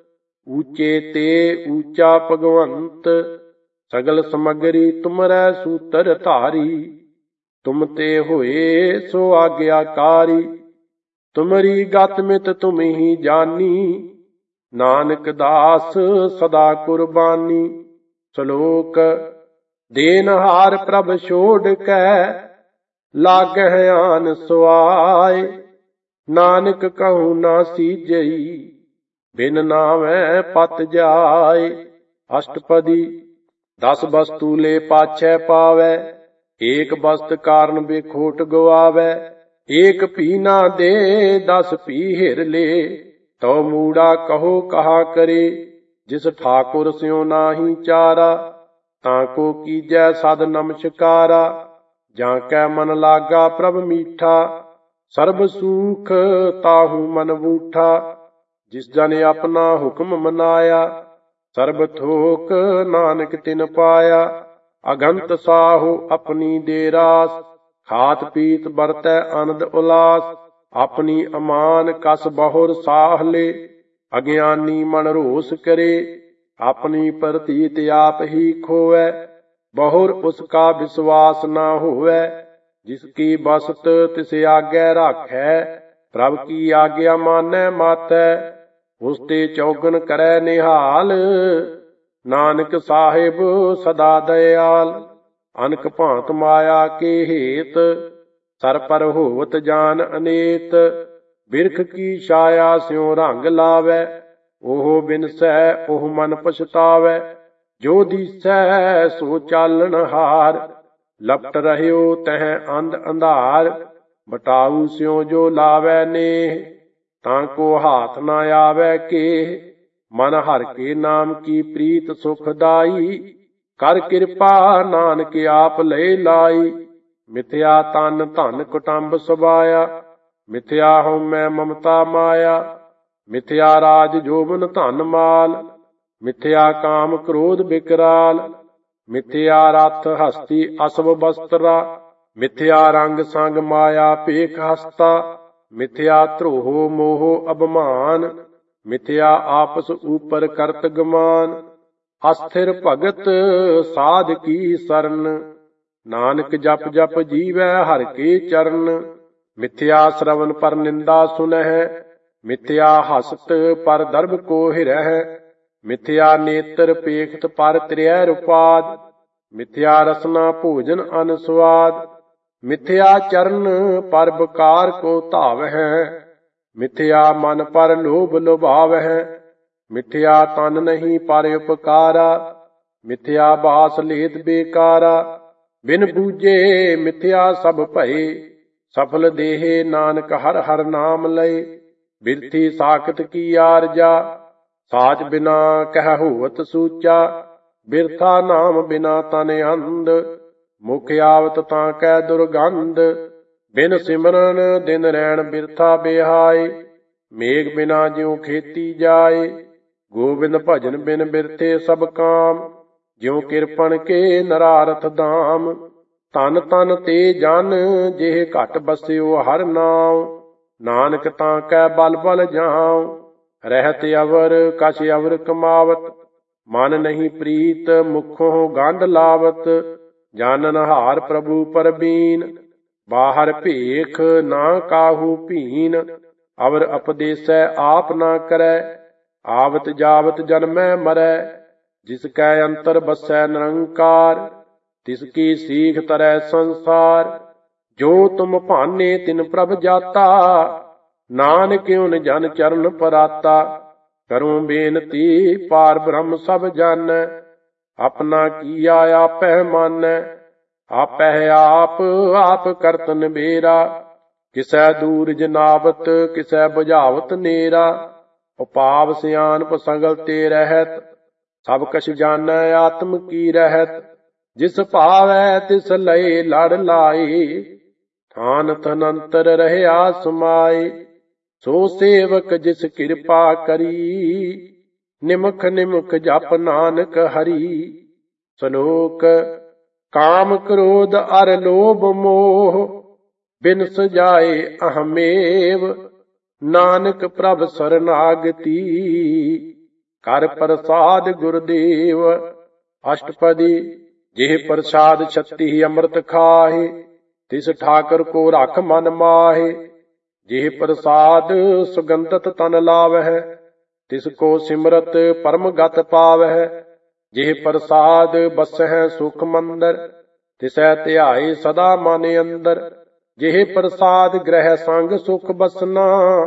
ਊਚੇ ਤੇ ਊਚਾ ਭਗਵੰਤ। ਸਗਲ ਸਮਗਰੀ ਤੁਮਰੈ ਸੂਤਰ ਧਾਰੀ, ਤੁਮ ਤੇ ਹੋਏ ਸੋ ਆਗਿਆਕਾਰੀ। ਤੁਮਰੀ ਗਤ ਮਿਤ ਤੁਮ ਹੀ ਜਾਨੀ, ਨਾਨਕ ਦਾਸ ਸਦਾ ਕੁਰਬਾਨੀ। ਸ਼ਲੋਕ ਦੇਨਹਾਰ ਪ੍ਰਭ ਛੋੜ ਕੈ, ਲਾਗਹਿ ਆਨ ਸੁਆਏ। ਨਾਨਕ ਕਹੂੰ ਨਾ ਸੀਜਈ, ਬਿਨ ਨਾਵੈ ਪਤ ਜਾਏ। ਅਸ਼ਟਪਦੀ 10 ਵਸਤੂ ਲੈ ਪਾਛੈ ਪਾਵੈ, ਏਕ ਵਸਤ ਕਾਰਨ ਬੇਖੋਟ ਗਵਾਵੈ। ਏਕ ਭੀ ਨਾ ਦੇ 10 ਭੀ ਹਿਰ ਲੇ, ਤਉ ਮੂੜਾ ਕਹੋ ਕਹਾ ਕਰੇ। ਜਿਸ ਠਾਕੁਰ ਸਿਉ ਨਾਹੀ ਚਾਰਾ, ਤਾਂ ਕੋ ਕੀਜੈ ਸਦ ਨਮਸਕਾਰਾ। ਜਾਂ ਕੈ ਮਨ ਲਾਗਾ ਪ੍ਰਭ ਮੀਠਾ, ਸਰਬ ਸੂਖ ਤਾਹੂ ਮਨ ਬੂਠਾ। ਜਿਸ ਜਨ ਆਪਣਾ ਹੁਕਮ ਮਨਾਇਆ, ਸਰਬ ਥੋਕ ਨਾਨਕ ਤਿਨ ਪਾਇਆ। ਅਗੰਤ ਸਾਹੋ ਆਪਣੀ ਦੇ ਰਾਸ, ਖਾਤ ਪੀਤ ਵਰਤੈ ਆਨੰਦ ਉਲਾਸ। ਆਪਣੀ ਅਮਾਨ ਕਸ ਬਹੁਰ ਸਾਹ ਲੇ, ਅਗਿਆਨੀ ਮਨ ਰੋਸ ਕਰੇ। ਆਪਣੀ ਪ੍ਰਤੀਤ ਆਪ ਹੀ ਖੋਵੈ, ਬਹੁਰ ਉਸ ਕਾ ਵਿਸ਼ਵਾਸ ਨਾ ਹੋਵੈ। ਜਿਸ ਕੀ ਬਸਤ ਤਿਸ ਆਗੈ ਰਾਖੈ, ਪ੍ਰਭ ਕੀ ਆਗਿਆ ਮਾਨੈ ਮਾਤੈ। ਉਸ ਤੇ ਚੌਗਨ ਕਰੈ ਨਿਹਾਲ, ਨਾਨਕ ਸਾਹਿਬ ਸਦਾ ਦਇਆਲ। ਅਨਕ ਭਾਂਤ ਮਾਇਆ ਕੇ ਹੇਤ, ਸਰ ਪਰ ਹੋਵਤ ਜਾਨ ਅਨੇਤ। ਬਿਰਖ ਕੀ ਛਾਇਆ ਸਿਉ ਰੰਗ ਲਾਵੈ, ਉਹ ਬਿਨਸੈ ਉਹ ਮਨ ਪਛਤਾਵੈ। ਜੋ ਦੀਸੈ ਸੋ ਚਾਲਣ ਹਾਰ, ਲਪਟ ਰਹਿਓ ਤਹ ਅੰਧ ਅੰਧਾਰ। ਬਟਾਊ ਸਿਉ ਜੋ ਲਾਵੈ ਨੇਹ, ਤਾਂ ਕੋ ਹਾਥ ਨਾ ਆਵੈ ਕੇ। ਮਨ ਹਰਿ ਕੇ ਨਾਮ ਕੀ ਪ੍ਰੀਤ ਸੁਖਦਾਈ, ਕਰ ਕਿਰਪਾ ਨਾਨਕ ਆਪ ਲੈ ਲਾਈ। ਮਿਥਿਆ ਤਨ ਧਨ ਕੁਟੰਬ ਸੁਭਾਇਆ, ਮਿਥਿਆ ਹਉਮੈ ਮਮਤਾ ਮਾਇਆ। ਮਿਥਿਆ ਰਾਜ ਜੋਬਨ ਧਨ ਮਾਲ, ਮਿਥਿਆ ਕਾਮ ਕ੍ਰੋਧ ਬਿਕਰਾਲ। ਮਿਥਿਆ ਰਥ ਹਸਤੀ ਅਸਵ ਬਸਤਰਾ, ਮਿਥਿਆ ਰੰਗ ਸੰਗ ਮਾਇਆ ਭੇਖ ਹਸਤਾ, ਮਿਥਿਆ ਧਰੋਹ ਮੋਹ ਅਭਮਾਨ, ਮਿਥਿਆ ਆਪਸ ਉਪਰ ਕਰਤ ਗਮਾਨ, ਅਸਥਿਰ ਭਗਤ ਸਾਧ ਕੀ ਸਰਨ, ਨਾਨਕ ਜਪ ਜਪ ਜੀਵੈ ਹਰਿ ਕੇ ਚਰਨ, ਮਿਥਿਆ ਸ਼ਰਵਨ ਪਰ ਨਿੰਦਾ ਸੁਨਹਿ, ਮਿਥਿਆ ਹਸਤ ਪਰ ਦਰਬ ਕੋ ਹਿਰਹਿ, ਮਿਥਿਆ ਨੇਤਰ ਪੇਖਤ ਪਰ ਤ੍ਰਿਐ ਰੁਪਾਦ, ਮਿਥਿਆ ਰਸਨਾ ਭੋਜਨ ਅਨ ਸੁਆਦ, ਮਿਥਿਆ ਚਰਨ ਪਰ ਬਕਾਰ ਕੋ ਧਾਵਹਿ, ਮਿਥਿਆ ਮਨ ਪਰ ਲੋਭ ਲੁਭਾਵਹਿ, ਮਿਥਿਆ ਤਨ ਨਹੀਂ ਪਰ ਉਪਕਾਰਾ, ਮਿਥਿਆ ਬਾਸ ਲੇਤ ਬੇਕਾਰਾ, ਬਿਨ ਬੂਝੇ ਮਿਥਿਆ ਸਭ ਭਏ, ਸਫਲ ਦੇਹ ਨਾਨਕ ਹਰ ਹਰ ਨਾਮ ਲਏ, ਬਿਰਥੀ ਸਾਖਤ ਕੀ ਆਰਜਾ, ਸਾਚ ਬਿਨਾ ਕਹਿ ਹੋਵਤ ਸੂਚਾ, ਬਿਰਥਾ ਨਾਮ ਬਿਨਾ ਤਨ ਅੰਧ, ਮੁਖ ਆਵਤ ਤਾਂ ਕੈ ਦੁਰਗੰਧ, ਬਿਨ ਸਿਮਰਨ ਦਿਨ ਰੈਣ ਬਿਰਥਾ ਬਿਹਾਏ, ਮੇਘ ਬਿਨਾ ਜਿਉ ਖੇਤੀ ਜਾਏ, ਗੋਬਿੰਦ ਭਜਨ ਬਿਨ ਬਿਰਥੇ ਸਭ ਕਾਮ, ਜਿਉ ਕਿਰਪਨ ਕੇ ਨਰਾਰਥ ਧਾਮ, ਤਨ ਤਨ ਤੇ ਜਨ ਜਿਹ ਘਟ ਬਸਿਓ ਹਰ ਨਾਉ, ਨਾਨਕ ਤਾਂ ਕੈ ਬਲ ਬਲ ਜਾਉ, ਰਹਿਤ ਅਵਰ ਕਛ ਅਵਰ ਕਮਾਵਤ, ਮਨ ਨਹੀਂ ਪ੍ਰੀਤ ਮੁਖੋਂ ਗੰਢ ਲਾਵਤ, ਜਾਨਨ ਹਾਰ ਪ੍ਰਭੂ ਪਰਬੀਨ, ਬਾਹਰ ਭੇਖ ਨਾ ਕਾਹੂ ਭੀਨ, ਅਵਰ ਉਪਦੇਸੈ ਆਪ ਨਾ ਕਰੈ, ਆਵਤ ਜਾਵਤ ਜਨਮੈ ਮਰੈ, ਜਿਸ ਕੈ ਅੰਤਰ ਬਸੈ ਨਿਰੰਕਾਰ, ਤਿਸ ਕੀ ਸੀਖ ਤਰੈ ਸੰਸਾਰ, ਜੋ ਤੁਮ ਭਾਨੇ ਤਿਨ ਪ੍ਰਭ ਜਾਤਾ, ਨਾਨਕ ਓਨ ਜਨ ਚਰਨ ਪਰਾਤਾ, ਕਰੂੰ ਬੇਨਤੀ ਪਾਰ ਬ੍ਰਹਮ ਸਭ ਜਾਣੈ, ਆਪਣਾ ਕੀਆ ਆਪੈ ਮਾਨੈ, ਆਪੈ ਆਪ ਕਰਤ ਨਿਬੇਰਾ, ਕਿਸੈ ਦੂਰ ਜਨਾਵਤ ਕਿਸੈ ਬੁਝਾਵਤ ਨੇਰਾ, ਉਪਾਵ ਸਿਆਨਪ ਸਗਲ ਤੇ ਰਹਿਤ, ਸਭ ਕਛ ਜਾਣੈ ਆਤਮ ਕੀ ਰਹਿਤ, ਜਿਸ ਭਾਵੈ ਤਿਸ ਲਏ ਲੜ ਲਾਏ, ਥਾਨ ਤਨੰਤਰ ਰਹਿਆ ਸਮਾਏ, ਸੋ ਸੇਵਕ ਜਿਸ ਕਿਰਪਾ ਕਰੀ, ਨਿਮਖ ਨਿਮਖ ਜਪ ਨਾਨਕ ਹਰੀ। ਸ਼ਲੋਕ ਕਾਮ ਕ੍ਰੋਧ ਅਰ ਲੋਭ ਮੋਹ, ਬਿਨ ਸਜਾਏ ਅਹਮੇਵ, ਨਾਨਕ ਪ੍ਰਭ ਸਰਨਾਗਤੀ, ਕਰ ਪ੍ਰਸਾਦ ਗੁਰਦੇਵ। ਅਸ਼ਟਪਦੀ ਜਿਹ ਪ੍ਰਸਾਦ ਛੱਤੀ ਅੰਮ੍ਰਿਤ ਖਾਹੇ, ਤਿਸ ਠਾਕਰ ਕੋ ਰਖ ਮਨ ਮਾਹੇ, ਜਿਹ ਪ੍ਰਸਾਦ ਸੁਗੰਧਤ ਤਨ ਲਾਵਹਿ, ਤਿਸ ਕੋ ਸਿਮਰਤ ਪਰਮ ਗਤ ਪਾਵਹਿ, ਜਿਹ ਪ੍ਰਸਾਦ ਬਸਹਿ ਸੁਖ ਮੰਦਰ, ਤਿਸੈ ਧਿਆਏ ਸਦਾ ਮਨ ਅੰਦਰ, ਜਿਹ ਪ੍ਰਸਾਦ ਗ੍ਰਹਿ ਸੰਗ ਸੁਖ ਬਸਨਾ,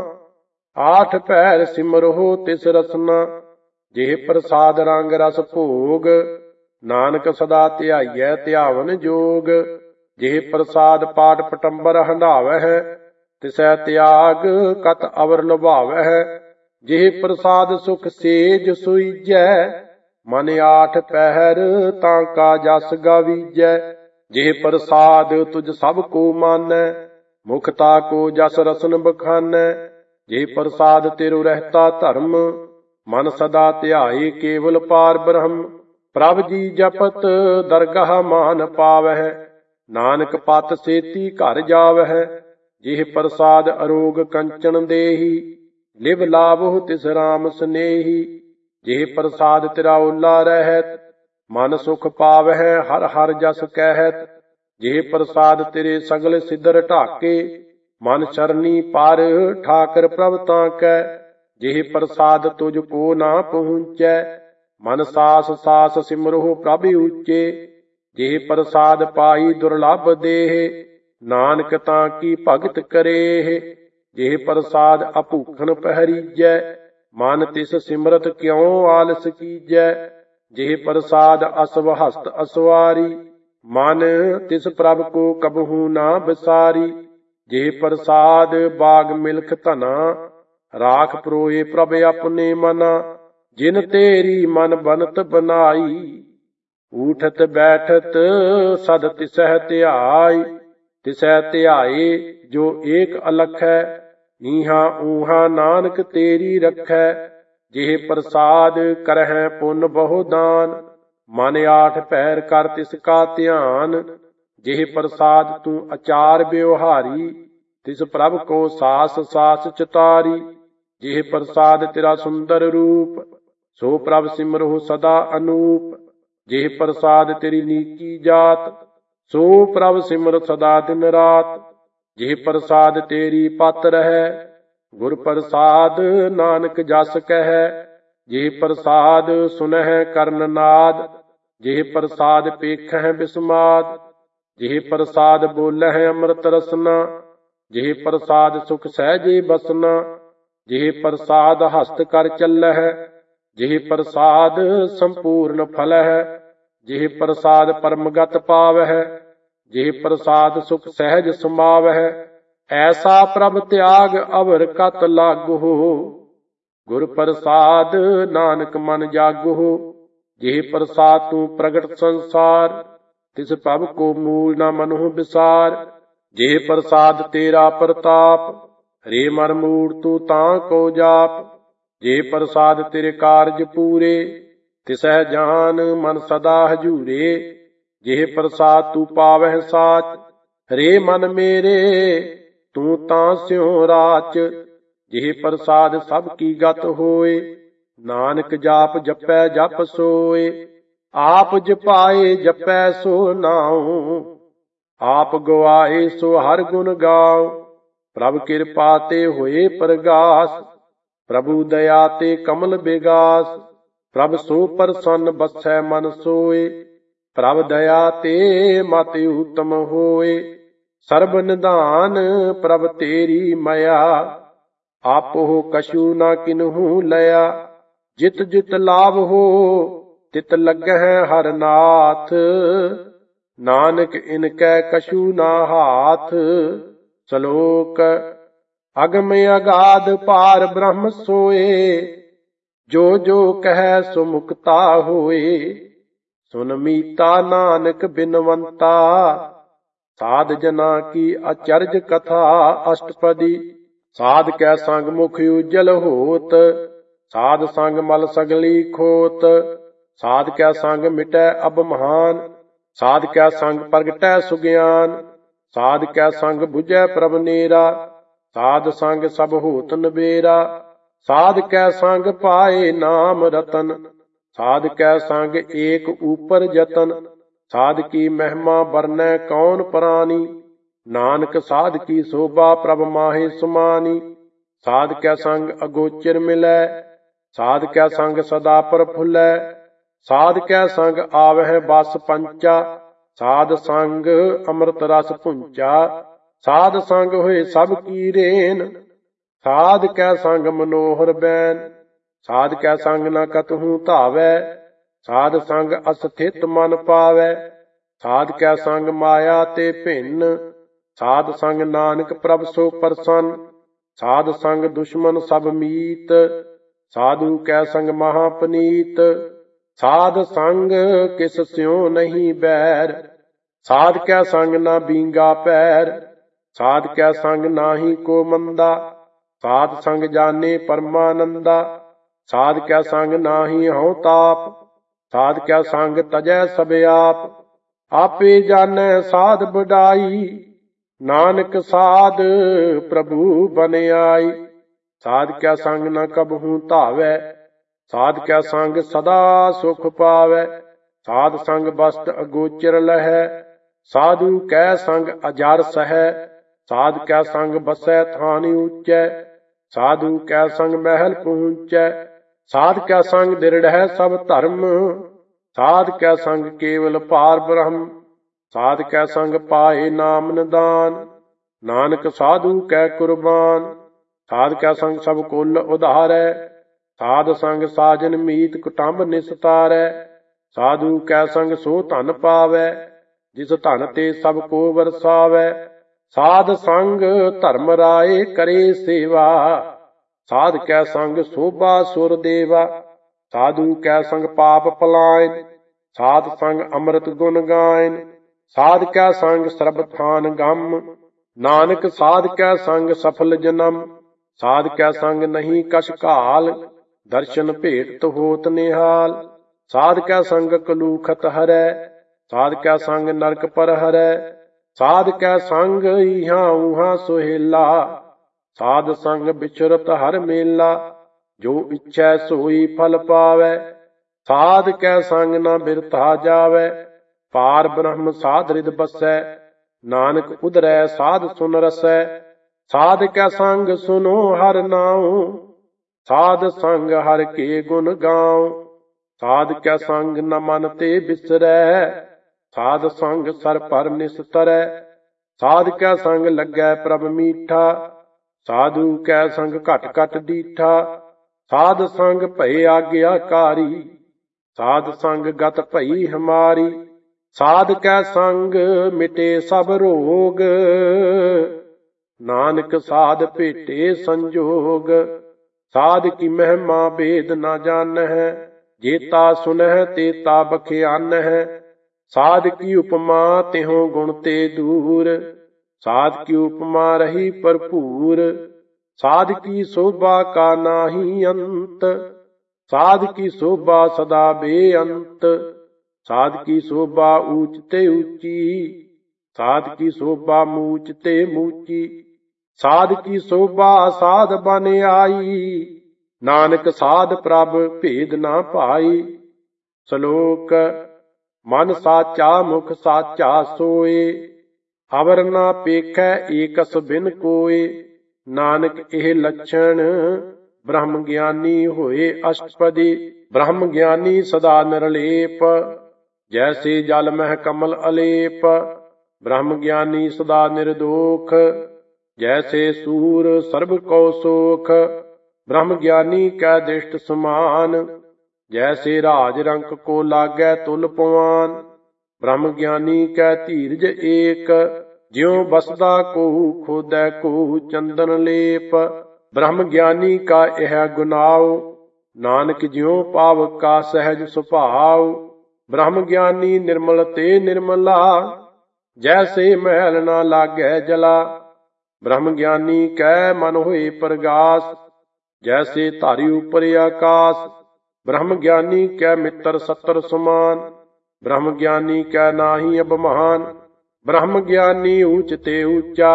ਆਠ ਪੈਰ ਸਿਮਰਹੁ ਤਿਸ ਰਸਨਾ, ਜਿਹ ਪ੍ਰਸਾਦ ਰੰਗ ਰਸ ਭੋਗ, ਨਾਨਕ ਸਦਾ ਧਿਆਈਐ ਧਿਆਵਨ ਜੋਗ, ਜਿਹ ਪ੍ਰਸਾਦ ਪਾਟ ਪਟੰਬਰ ਹੰਢਾਵਹਿ, ਤਿਸੈ ਤਿਆਗ ਕਤ ਅਵਰ ਲੁਭਾਵਹਿ, ਜਿਹ ਪ੍ਰਸਾਦ ਸੁਖ ਸੇਜ ਸੁਈਜੈ, ਮਨ ਆਠ ਪਹਿਰ ਤਾਂ ਕਾ ਜਸ ਗਾਵੀਜੈ, ਜਿਹ ਪ੍ਰਸਾਦ ਤੁਝ ਸਭ ਕੋ ਮਾਨੈ, ਮੁਖਤਾ ਕੋ ਜਸ ਰਸਨ ਬਖਾਨੈ, ਜਿਹ ਪ੍ਰਸਾਦ ਤੇਰੋ ਰਹਿਤਾ ਧਰਮ, ਮਨ ਸਦਾ ਧਿਆਏ ਕੇਵਲ ਪਾਰ ਬ੍ਰਹਮ, ਪ੍ਰਭ ਜੀ ਜਪਤ ਦਰਗਾਹ ਮਾਨ ਪਾਵਹਿ, ਨਾਨਕ ਪਤ ਸੇਤੀ ਘਰ ਜਾਵਹਿ, ਜਿਹ ਪ੍ਰਸਾਦ ਅਰੋਗ ਕੰਚਨ ਦੇਹੀ, ਲਿਵ ਲਾਭਹੁ ਤਿਸ ਰਾਮ ਸਨੇਹੀ, ਜਿਹ ਪ੍ਰਸਾਦ ਤੇਰਾ ਓਲਾ ਰਹਿਤ, ਮਨ ਸੁਖ ਪਾਵਹਿ ਹਰ ਹਰ ਜਸ ਕਹਿਤ, ਜਿਹ ਪ੍ਰਸਾਦ ਤੇਰੇ ਸਗਲ ਸਿਦਰ ਢਾਕੇ, ਮਨ ਚਰਨੀ ਪਰ ਠਾਕਰ ਪ੍ਰਭ ਤਾਂ ਕੈ, ਜਿਹ ਪ੍ਰਸਾਦ ਤੁਝ ਕੋ ਨਾ ਪਹੁੰਚੈ, ਮਨ ਸਾਸ ਸਾਸ ਸਿਮਰਹੁ ਪ੍ਰਭ ਉੱਚੇ, ਜਿਹ ਪ੍ਰਸਾਦ ਪਾਈ ਦੁਰਲਭ ਦੇਹ, ਨਾਨਕ ਤਾਂ ਕੀ ਭਗਤ ਕਰੇਹ, ਜਿਹ ਪ੍ਰਸਾਦ ਅਭੂਖਨ ਪਹਿਰੀਜੈ, ਮਨ ਤਿਸ ਸਿਮਰਤ ਕਿਉ ਆਲਸ ਕੀਜੈ, ਜਿਹ ਪ੍ਰਸਾਦ ਅਸਵ ਹਸਤ ਅਸਵਾਰੀ, ਮਨ ਤਿਸ ਪ੍ਰਭ ਕੋ ਕਬਹੂ ਨਾ ਵਿਸਾਰੀ, ਜਿਹ ਪ੍ਰਸਾਦ ਬਾਗ ਮਿਲਖ ਧਨਾ, ਰਾਖ ਪਰੋਏ ਪ੍ਰਭ ਆਪਣੇ ਮਨਾ, ਜਿਨ ਤੇਰੀ ਮਨ ਬਨਤ ਬਨਾਈ, ਊਠਤ ਬੈਠਤ ਸਦ ਤਿਸਹਿ ਧਿਆਈ, ਤਿਸਹਿ ਧਿਆਏ ਜੋ ਏਕ ਅਲਖੈ, ਈਹਾਂ ਊਹਾਂ ਨਾਨਕ ਤੇਰੀ ਰਖੈ, ਜਿਹ ਪ੍ਰਸਾਦ ਕਰਹਿ ਪੁੰਨ ਬਹੁ ਦਾਨ, ਮਨ ਆਠ ਪੈਰ ਕਰ ਤਿਸ ਕਾ ਧਿਆਨ। ਜਿਹ ਪ੍ਰਸਾਦ ਤੂੰ ਅਚਾਰ ਬਿਵਹਾਰੀ, ਤਿਸ ਪ੍ਰਭ ਕੋ ਸਾਸ ਸਾਸ ਚਿਤਾਰੀ। ਜਿਹ ਪ੍ਰਸਾਦ ਤੇਰਾ ਸੁੰਦਰ ਰੂਪ, ਸੋ ਪ੍ਰਭ ਸਿਮਰਹੁ ਸਦਾ ਅਨੂਪ। ਜਿਹ ਪ੍ਰਸਾਦ ਤੇਰੀ ਨੀਕੀ ਜਾਤ, ਸੋ ਪ੍ਰਭ ਸਿਮਰ ਸਦਾ ਦਿਨ ਰਾਤ। ਜਿਹ ਪ੍ਰਸਾਦ ਤੇਰੀ ਪਤ ਰਹੈ, ਗੁਰ ਪ੍ਰਸਾਦ ਨਾਨਕ ਜਸ ਕਹਿ। ਜਿਹ ਪ੍ਰਸਾਦ ਸੁਨਹਿ ਕਰਨ ਨਾਦ, ਜਿਹ ਪ੍ਰਸਾਦ ਪੇਖਹਿ ਬਿਸਮਾਦ। ਜਿਹ ਪ੍ਰਸਾਦ ਬੋਲਹਿ ਅੰਮ੍ਰਿਤ ਰਸਨਾ, ਜਿਹ ਪ੍ਰਸਾਦ ਸੁਖ ਸਹਿਜੇ ਬਸਨਾ। ਜਿਹ ਪ੍ਰਸਾਦ ਹਸਤ ਕਰ ਚੱਲਹਿ, ਜਿਹ ਪ੍ਰਸਾਦ ਸੰਪੂਰਨ ਫਲਹਿ। ਜਿਹ ਪ੍ਰਸਾਦ ਪਰਮਗਤ ਪਾਵਹਿ, ਜਿਹ ਪ੍ਰਸਾਦ ਸੁਖ ਸਹਿਜ ਸਮਾਵਹਿ। ਐਸਾ ਪ੍ਰਭ ਤਿਆਗ ਅਵਰ ਕਤ ਲਾਗਹੁ, ਗੁਰ ਪ੍ਰਸਾਦ ਨਾਨਕ ਮਨ ਜਾਗਹੁ। ਜਿਹ ਪ੍ਰਸਾਦ ਤੂੰ ਪ੍ਰਗਟ ਸੰਸਾਰ, ਤਿਸ ਪ੍ਰਭ ਕੋ ਮੂਲ ਨ ਮਨਹੁ ਵਿਸਾਰ। ਜਿਹ ਪ੍ਰਸਾਦ ਤੇਰਾ ਪ੍ਰਤਾਪ, ਹਰੇ ਮਨ ਮੂੜ ਤੂੰ ਤਾਂ ਕੋ ਜਾਪ। ਜੇ ਪ੍ਰਸਾਦ ਤੇਰੇ ਕਾਰਜ ਪੂਰੇ, ਤਿਸਹਿ ਜਾਨ ਮਨ ਸਦਾ ਹਜੂਰੇ। ਜਿਹ ਪ੍ਰਸਾਦ ਤੂੰ ਪਾਵਹਿ ਸਾਚ, ਹਰੇ ਮਨ ਮੇਰੇ ਤੂੰ ਤਾਂ ਸਿਉ ਰਾਚ। ਜਿਹ ਪ੍ਰਸਾਦ ਸਭ ਕੀ ਗਤ ਹੋਏ, ਨਾਨਕ ਜਾਪ ਜਪੈ ਜਪ ਸੋਏ। ਆਪ ਜਪਾਏ ਜਪੈ ਸੋ ਨਾਉ, ਆਪ ਗਵਾਏ ਸੋ ਹਰ ਗੁਣ ਗਾਉ। ਪ੍ਰਭ ਕਿਰਪਾ ਤੇ ਹੋਏ ਪ੍ਰਗਾਸ, ਪ੍ਰਭੂ ਦਇਆ ਤੇ ਕਮਲ ਬਿਗਾਸ। ਪ੍ਰਭ ਸੋ ਪ੍ਰਸੰਨ ਬਸੈ ਮਨ ਸੋਏ, ਪ੍ਰਭ ਦਇਆ ਤੇ ਮਤਿ ਊਤਮ ਹੋਏ। ਸਰਬ ਨਿਧਾਨ ਪ੍ਰਭ ਤੇਰੀ ਮਇਆ, ਆਪੋ ਕਛੂ ਨਾ ਕਿਨਹੂ ਲਿਆ। ਜਿਤ ਜਿਤ ਲਾਭ ਹੋ ਤਿਤ ਲੱਗਹਿ ਹਰ ਨਾਥ, ਨਾਨਕ ਇਨ ਕੈ ਕਛੂ ਨਾ ਹਾਥ। ਸ਼ਲੋਕ ਅਗਮ ਅਗਾਧ ਪਾਰ ਬ੍ਰਹਮ ਸੋਏ, ਜੋ ਜੋ ਕਹਿ ਸੋ ਮੁਕਤਾ ਹੋਏ। ਸੁਨ ਮੀਤਾ ਨਾਨਕ ਬਿਨਵੰਤਾ, ਸਾਧ ਜਨਾ ਕੀ ਅਚਰਜ ਕਥਾ ਅਸ਼ਟਪਦੀ। ਸਾਧ ਕੈ ਸੰਗ ਮੁਖ ਉਜਲ ਹੋਤ, ਸਾਧ ਸੰਗ ਮਲ ਸਗਲੀ ਖੋਤ। ਸਾਧ ਕੈ ਸੰਗ ਮਿਟੈ ਅਬ ਮਹਾਨ, ਸਾਧ ਕੈ ਸੰਗ ਪ੍ਰਗਟੈ ਸੁਗਿਆਨ। ਸਾਧ ਕੈ ਸੰਗ ਬੁਝੈ ਪ੍ਰਭ ਨੇਰਾ, ਸਾਧ ਸੰਗ ਸਭ ਹੋਤ ਨਬੇਰਾ। ਸਾਧ ਕੈ ਸੰਗ ਪਾਏ ਨਾਮ ਰਤਨ, ਸਾਧ ਕੈ ਸੰਗ ਏਕ ਊਪਰ ਜਤਨ। ਸਾਧ ਕੀ ਮਹਿਮਾ ਬਰਨੈ ਕੌਣ ਪ੍ਰਾਨੀ, ਨਾਨਕ ਸਾਧ ਕੀ ਸੋਭਾ ਪ੍ਰਭ ਮਾਹੇ ਸੁਮਾਨੀ। ਸਾਧ ਕੈ ਸੰਗ ਅਗੋਚਰ ਮਿਲੈ, ਸਾਧ ਕੈ ਸੰਗ ਸਦਾ ਪ੍ਰਫੁੱਲੈ। ਸਾਧ ਕੈ ਸੰਗ ਆਵਹਿ ਬਸ ਪੰਚਾ, ਸਾਧ ਸੰਗ ਅੰਮ੍ਰਿਤ ਰਸ ਭੁੰਚਾ। ਸਾਧ ਸੰਗ ਹੋਏ ਸਭ ਕੀ ਰੇਨ, ਸਾਧ ਕੈ ਸੰਗ ਮਨੋਹਰ ਬੈਨ। ਸਾਧ ਕੈ ਸੰਗ ਨ ਕਤਹੂ ਧਾਵੈ, ਸਾਧ ਸੰਗ ਅਸਥਿਤ ਮਨ ਪਾਵੈ। ਸਾਧ ਕੈ ਸੰਗ ਮਾਇਆ ਤੇ ਭਿੰਨ, ਸਾਧ ਸੰਗ ਨਾਨਕ ਪ੍ਰਭ ਸੋ ਪ੍ਰਸੰਨ। ਸਾਧ ਸੰਗ ਦੁਸ਼ਮਨ ਸਭ ਮੀਤ, ਸਾਧੂ ਕੈ ਸੰਗ ਮਹਾ ਪਨੀਤ। ਸਾਧ ਸੰਗ ਕਿਸ ਸਿਉ ਨਹੀਂ ਬੈਰ, ਸਾਧ ਕੈ ਸੰਗ ਨਾ ਬੀਂਗਾ ਪੈਰ। ਸਾਧ ਕੈ ਸੰਗ ਨਾਹੀ ਕੋ ਮੰਦਾ, ਸਾਧ ਸੰਗ ਜਾਣੇ ਪਰਮਾਨੰਦਾ। ਸਾਧ ਕੈ ਸੰਗ ਨਾਹੀ ਹਉ ਤਾਪ, ਸਾਧ ਕੈ ਸੰਗ ਤਜੈ ਸਭ ਆਪ। ਆਪੇ ਜਾਣੈ ਸਾਧ ਬਡਾਈ, ਨਾਨਕ ਸਾਧ ਪ੍ਰਭੂ ਬਨ ਆਈ। ਸਾਧ ਕੈ ਸੰਗ ਨ ਕਬਹੂ ਧਾਵੈ, ਸਾਧ ਕੈ ਸੰਗ ਸਦਾ ਸੁਖ ਪਾਵੈ। ਸਾਧ ਸੰਗ ਬਸਤ ਅਗੋਚਰ ਲਹੈ, ਸਾਧੂ ਕੈ ਸੰਗ ਅਜਰ ਸਹੈ। ਸਾਧ ਕੈ ਸੰਗ ਬਸੈ ਥਾਨ ਊਚੈ, ਸਾਧੂ ਕੈ ਸੰਗ ਮਹਿਲ ਪਹੁੰਚੈ। ਸਾਧ ਕੈ ਸੰਗ ਦਿਰੜ੍ਹੈ ਸਭ ਧਰਮ, ਸਾਧ ਕੈ ਸੰਗ ਕੇਵਲ ਪਾਰ ਬ੍ਰਹਮ। ਸਾਧ ਕੈ ਸੰਗ ਪਾਏ ਨਾਮ ਨਿਦਾਨ, ਨਾਨਕ ਸਾਧੂ ਕੈ ਕੁਰਬਾਨ। ਸਾਧ ਕੈ ਸੰਗ ਸਭ ਕੁਲ ਉਧਾਰੈ, ਸਾਧ ਸੰਗ ਸਾਜਨ ਮੀਤ ਕੁਟੰਬ ਨਿਸਤਾਰੈ। ਸਾਧੂ ਕੈ ਸੰਗ ਸੋ ਧਨ ਪਾਵੈ, ਜਿਸ ਧਨ ਤੇ ਸਭ ਕੋ ਵਰਸਾਵੈ। ਸਾਧ ਸੰਗ ਧਰਮ ਰਾਏ ਕਰੇ ਸੇਵਾ, ਸਾਧ ਕੈ ਸੰਗ ਸੋਭਾ ਸੁਰ ਦੇਵਾ। ਸਾਧੂ ਕੈ ਸੰਗ ਪਾਪ ਪਲਾਇਨ, ਸਾਧ ਸੰਗ ਅੰਮ੍ਰਿਤ ਗੁਣ ਗਾਇਨ। ਸਾਧ ਕੈ ਸੰਗ ਸਰਬ ਥਾਨ ਗਮ, ਨਾਨਕ ਸਾਧ ਕੈ ਸੰਗ ਸਫਲ ਜਨਮ। ਸਾਧ ਕੈ ਸੰਗ ਨਹੀਂ ਕਛ ਘਾਲ, ਦਰਸ਼ਨ ਭੇਟ ਹੋਤ ਨਿਹਾਲ। ਸਾਧ ਕੈ ਸੰਗ ਕਲੂਖਤ ਹਰੈ, ਸਾਧ ਕੈ ਸੰਗ ਨਰਕ ਪਰ ਹਰੈ, ਸਾਧ ਕੈ ਸੰਗ ਇਹਾਂ ਉਹਾਂ ਸੁਹੇਲਾ, ਸਾਧ ਸੰਗ ਵਿਚਰਤ ਹਰ ਮੇਲਾ, ਜੋ ਇੱਛੈ ਸੋਈ ਫਲ ਪਾਵੈ, ਸਾਧ ਕੈ ਸੰਗ ਨਾ ਬਿਰਥਾ ਜਾਵੈ, ਪਾਰ ਬ੍ਰਹਮ ਸਾਧ ਰਿਦ ਬਸੈ, ਨਾਨਕ ਉਧਰੈ ਸਾਧ ਸੁਨ ਰਸੈ, ਸਾਧ ਕੈ ਸੰਗ ਸੁਨੋ ਹਰ ਨਾਉ, ਸਾਧ ਸੰਗ ਹਰ ਕੇ ਗੁਣ ਗਾਉ, ਸਾਧ ਕੈ ਸੰਗ ਨ ਮਨ ਤੇ ਬਿਸਰੈ, ਸਾਧ ਸੰਗ ਸਰ ਪਰ ਨਿਸਤਰੈ, ਸਾਧ ਕੈ ਸੰਗ ਲੱਗੈ ਪ੍ਰਭ ਮੀਠਾ, ਸਾਧੂ ਕੈ ਸੰਗ ਘਟ ਘਟ ਡੀਠਾ, ਸਾਧ ਸੰਗ ਭਏ ਆਗਿਆਕਾਰੀ, ਸਾਧ ਸੰਗ ਗਤ ਭਈ ਹਮਾਰੀ, ਸਾਧ ਕੈ ਸੰਗ ਮਿਟੇ ਸਭ ਰੋਗ, ਨਾਨਕ ਸਾਧ ਭੇਟੇ ਸੰਜੋਗ, ਸਾਧ ਕੀ ਮਹਿਮਾ ਭੇਦ ਨਾ ਜਾਣਹਿ, ਜੇਤਾ ਸੁਨਹਿ ਤੇਤਾ ਬਖਿਆਨਹਿ, ਸਾਧ ਕੀ ਉਪਮਾ ਤਿਹੁ ਗੁਣ ਤੇ ਦੂਰ, ਸਾਧ ਕੀ ਉਪਮਾ ਰਹੀ ਭਰਪੂਰ, ਸਾਧ ਕੀ ਸੋਭਾ ਕਾ ਨਾਹੀ ਅੰਤ, ਸਾਧ ਕੀ ਸੋਭਾ ਸਦਾ ਬੇਅੰਤ, ਸਾਧ ਕੀ ਸੋਭਾ ਊਚ ਤੇ ਊਚੀ, ਸਾਧ ਕੀ ਸੋਭਾ ਮੂਚ ਤੇ ਮੂਚੀ, ਸਾਧ ਕੀ ਸੋਭਾ ਸਾਧ ਬਨ ਆਈ, ਨਾਨਕ ਸਾਧ ਪ੍ਰਭ ਭੇਦ ਨਾ ਭਾਈ। ਸ਼ਲੋਕ ਮਨ ਸਾਚਾ ਮੁਖ ਸਾਚਾ ਸੋਏ, ਅਵਰ ਨਾ ਪੇਖੈ ਏਕਸ ਬਿਨ ਕੋਏ, ਨਾਨਕ ਇਹ ਲੱਛਣ ਬ੍ਰਹਮ ਗਿਆਨੀ ਹੋਏ ਅਸ਼ਟਪਦੀ। ਬ੍ਰਹਮ ਗਿਆਨੀ ਸਦਾ ਨਿਰਲੇਪ, ਜੈਸੇ ਜਲ ਮਹਿ ਕਮਲ ਅਲੇਪ, ਬ੍ਰਹਮ ਗਿਆਨੀ ਸਦਾ ਨਿਰਦੋਖ, ਜੈਸੇ ਸੂਰ ਸਰਬ ਕਉ ਸੋਖ, ਬ੍ਰਹਮ ਗਿਆਨੀ ਕੈ ਦ੍ਰਿਸ਼ਟ ਸਮਾਨ, ਜੈਸੇ ਰਾਜ ਰੰਕ ਕੋ ਲਾਗੈ ਤੁਲ ਪਵਾਨ, ਬ੍ਰਹਮ ਗਿਆਨੀ ਕੈ ਧੀਰਜ ਏਕ, ਜਿਉ ਬਸਦਾ ਕੋਹੁ ਖੋਦੈ ਕੋਹੁ ਚੰਦਨ ਲੇਪ, ਬ੍ਰਹਮ ਗਿਆਨੀ ਕਾ ਇਹ ਗੁਨਾਉ, ਨਾਨਕ ਜਿਉ ਪਾਵ ਕਾ ਸਹਿਜ ਸੁਭਾਉ, ਬ੍ਰਹਮ ਗਿਆਨੀ ਨਿਰਮਲ ਤੇ ਨਿਰਮਲਾ, ਜੈਸੇ ਮਹਿਲ ਨਾ ਲਾਗੈ ਜਲਾ, ਬ੍ਰਹਮ ਗਿਆਨੀ ਕੈ ਮਨ ਹੋਏ ਪ੍ਰਗਾਸ, ਜੈਸੇ ਧਾਰੀ ਉਪਰ ਆਕਾਸ, ਬ੍ਰਹਮ ਗਿਆਨੀ ਕੈ ਮਿੱਤਰ ਸੱਤਰ ਸਮਾਨ, ਬ੍ਰਹਮ ਗਿਆਨੀ ਕੈ ਨਾਹੀ ਅਭਿਮਾਨ, ਬ੍ਰਹਮ ਗਿਆਨੀ ਊਚ ਤੇ ਊਚਾ,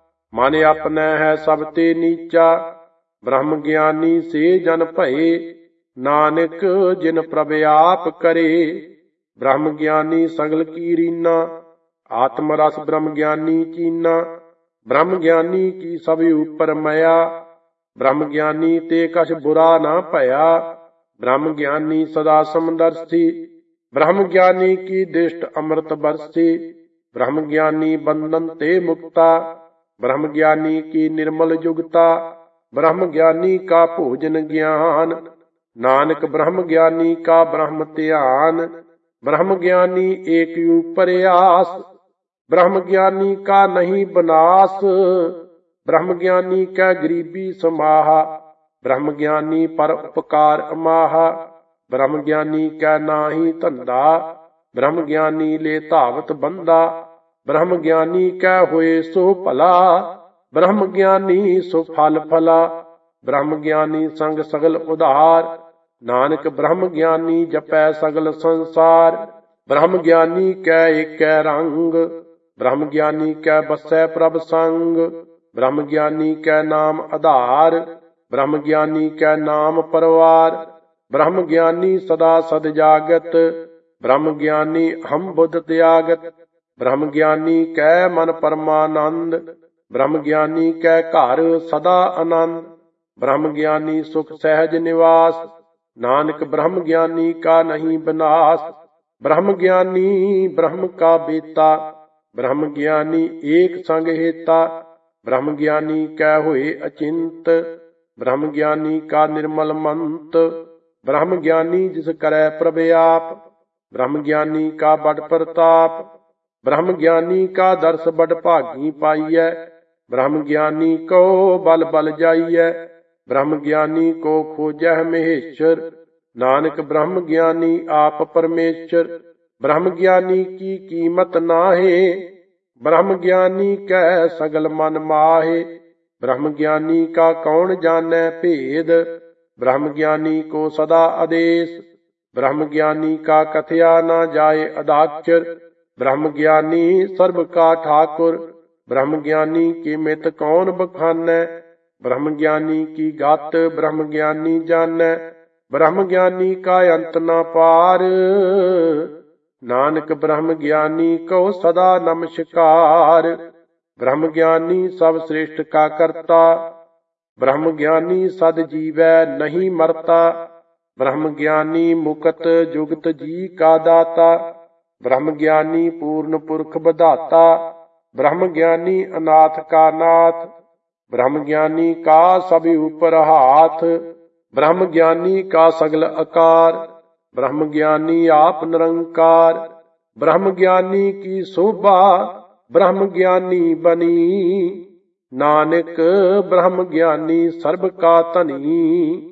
ਮਨ ਆਪਣੈ ਹੈ ਸਭ ਤੇ ਨੀਚਾ, ਬ੍ਰਹਮ ਗਿਆਨੀ ਸੇ ਜਨ ਭਏ, ਨਾਨਕ ਜਿਨ ਪ੍ਰਭ ਆਪ ਕਰੇ, ਬ੍ਰਹਮ ਗਿਆਨੀ ਸਗਲ ਕੀ ਰੀਨਾ, ਆਤਮ ਰਸ ਬ੍ਰਹਮ ਗਿਆਨੀ ਚੀਨਾ, ਬ੍ਰਹਮ ਗਿਆਨੀ ਕੀ ਸਭ ਉਪਰ ਮਇਆ, ਬ੍ਰਹਮ ਗਿਆਨੀ ਤੇ ਕਛ ਬੁਰਾ ਨਾ ਭਇਆ, ਬ੍ਰਹਮ ਗਿਆਨੀ ਸਦਾ ਸਮਦਰਸੀ, ਬ੍ਰਹਮ ਗਿਆਨੀ ਕੀ ਦ੍ਰਿਸ਼ਟ ਅੰਮ੍ਰਿਤ ਬਰਸੀ, ਬ੍ਰਹਮ ਗਿਆਨੀ ਬੰਧਨ ਤੇ ਮੁਕਤਾ, ਬ੍ਰਹਮ ਗਿਆਨੀ ਕੀ ਨਿਰਮਲ ਜੁਗਤਾ, ਬ੍ਰਹਮ ਗਿਆਨੀ ਕਾ ਭੋਜਨ ਗਿਆਨ, ਨਾਨਕ ਬ੍ਰਹਮ ਗਿਆਨੀ ਕਾ ਬ੍ਰਹਮ ਧਿਆਨ, ਬ੍ਰਹਮ ਗਿਆਨੀ ਏਕ ਉਪਰ ਆਸ, ਬ੍ਰਹਮ ਗਿਆਨੀ ਕਾ ਨਹੀਂ ਬਨਾਸ, ਬ੍ਰਹਮ ਗਿਆਨੀ ਕੈ ਗਰੀਬੀ ਸਮਾਹਾ, ਬ੍ਰਹਮ ਗਿਆਨੀ ਪਰ ਉਪਕਾਰ ਅਮਾਹਾ, ਬ੍ਰਹਮ ਗਿਆਨੀ ਕੈ ਨਾਹੀ ਧੰਦਾ, ਬ੍ਰਹਮ ਗਿਆਨੀ ਲੈ ਧਾਵਤ ਬੰਦਾ, ਬ੍ਰਹਮ ਗਿਆਨੀ ਕੈ ਹੋਏ ਸੋ ਭਲਾ, ਬ੍ਰਹਮ ਗਿਆਨੀ ਸੋ ਫਲ ਫਲਾ, ਬ੍ਰਹਮ ਗਿਆਨੀ ਸੰਗ ਸਗਲ ਉਧਾਰ, ਨਾਨਕ ਬ੍ਰਹਮ ਗਿਆਨੀ ਜਪੈ ਸਗਲ ਸੰਸਾਰ, ਬ੍ਰਹਮ ਗਿਆਨੀ ਕੈ ਏਕੈ ਰੰਗ, ਬ੍ਰਹਮ ਗਿਆਨੀ ਕੈ ਬਸੈ ਪ੍ਰਭ ਸੰਗ, ਬ੍ਰਹਮ ਗਿਆਨੀ ਕੈ ਨਾਮ ਆਧਾਰ, ਬ੍ਰਹਮ ਗਿਆਨੀ ਕੈ ਨਾਮ ਪਰਵਾਰ, ਬ੍ਰਹਮ ਗਿਆਨੀ ਸਦਾ ਸਦ ਜਾਗਤ, ਬ੍ਰਹਮ ਗਿਆਨੀ ਹਮ ਬੁੱਧ ਤਿਆਗਤ, ਬ੍ਰਹਮ ਗਿਆਨੀ ਕੈ ਮਨ ਪਰਮਾਨੰਦ, ਬ੍ਰਹਮ ਗਿਆਨੀ ਕੈ ਘਰ ਸਦਾ ਆਨੰਦ, ਬ੍ਰਹਮ ਗਿਆਨੀ ਸੁਖ ਸਹਿਜ ਨਿਵਾਸ, ਨਾਨਕ ਬ੍ਰਹਮ ਗਿਆਨੀ ਕਾ ਨਹੀਂ ਬਿਨਾਸ਼, ਬ੍ਰਹਮ ਗਿਆਨੀ ਬ੍ਰਹਮ ਕਾ ਬੇਤਾ, ਬ੍ਰਹਮ ਗਿਆਨੀ ਏਕ ਸੰਗ ਹੇਤਾ, ਬ੍ਰਹਮ ਗਿਆਨੀ ਕੈ ਹੋਏ ਅਚਿੰਤ, ਬ੍ਰਹਮ ਗਿਆਨੀ ਕਾ ਨਿਰਮਲ ਮੰਤ, ਬ੍ਰਹਮ ਗਿਆਨੀ ਜਿਸ ਕਰੈ ਪ੍ਰਭ ਆਪ, ਬ੍ਰਹਮ ਗਿਆਨੀ ਕਾ ਬੜ ਪ੍ਰਤਾਪ, ਬ੍ਰਹਮ ਗਿਆਨੀ ਕਾ ਦਰਸ ਬੜ ਭਾਗੀ ਪਾਈਐ, ਬ੍ਰਹਮ ਗਿਆਨੀ ਕੋ ਬਲ ਬਲ ਜਾਈਐ, ਬ੍ਰਹਮ ਗਿਆਨੀ ਕੋ ਖੋਜਹਿ ਮਹੇਸ਼ਰ, ਨਾਨਕ ਬ੍ਰਹਮ ਗਿਆਨੀ ਆਪ ਪਰਮੇਸ਼ਰ, ਬ੍ਰਹਮ ਗਿਆਨੀ ਕੀ ਕੀਮਤ ਨਾਹੀ, ਬ੍ਰਹਮ ਗਿਆਨੀ ਕੈ ਸਗਲ ਮਨ ਮਾਹੇ, ਬ੍ਰਹਮ ਗਿਆਨੀ ਕਾ ਕੌਣ ਜਾਣੈ ਭੇਦ, ਬ੍ਰਹਮ ਗਿਆਨੀ ਕੋ ਸਦਾ ਆਦੇਸ਼, ब्रह्म ज्ञानी का कथया न जाए अदाक्षर। ब्रह्म ज्ञानी सर्व का ठाकुर। ब्रह्म ज्ञानी की मित कौन बखानै। ब्रह्म ज्ञानी की गात ब्रह्म ज्ञानी जानै। ब्रह्म ज्ञानी का अंत न पार। नानक ब्रह्म ज्ञानी को सदा नमस्कार। ब्रह्म ज्ञानी सब श्रेष्ठ का करता। ब्रह्म ज्ञानी सद जीवै नहीं मरता। ब्रह्म ज्ञानी मुकत जुगत जी का दाता। ब्रह्म ज्ञानी पूर्ण पुरख बधाता। ब्रह्म ज्ञानी अनाथ का नाथ। ब्रह्म ज्ञानी का सभी ऊपर हाथ। ब्रह्म ज्ञानी का सगल आकार। ब्रह्म ज्ञानी आप निरंकार। ब्रह्म ज्ञानी की शोभा ब्रह्म ज्ञानी बनी। नानक ब्रह्म ज्ञानी सर्ब का धनी।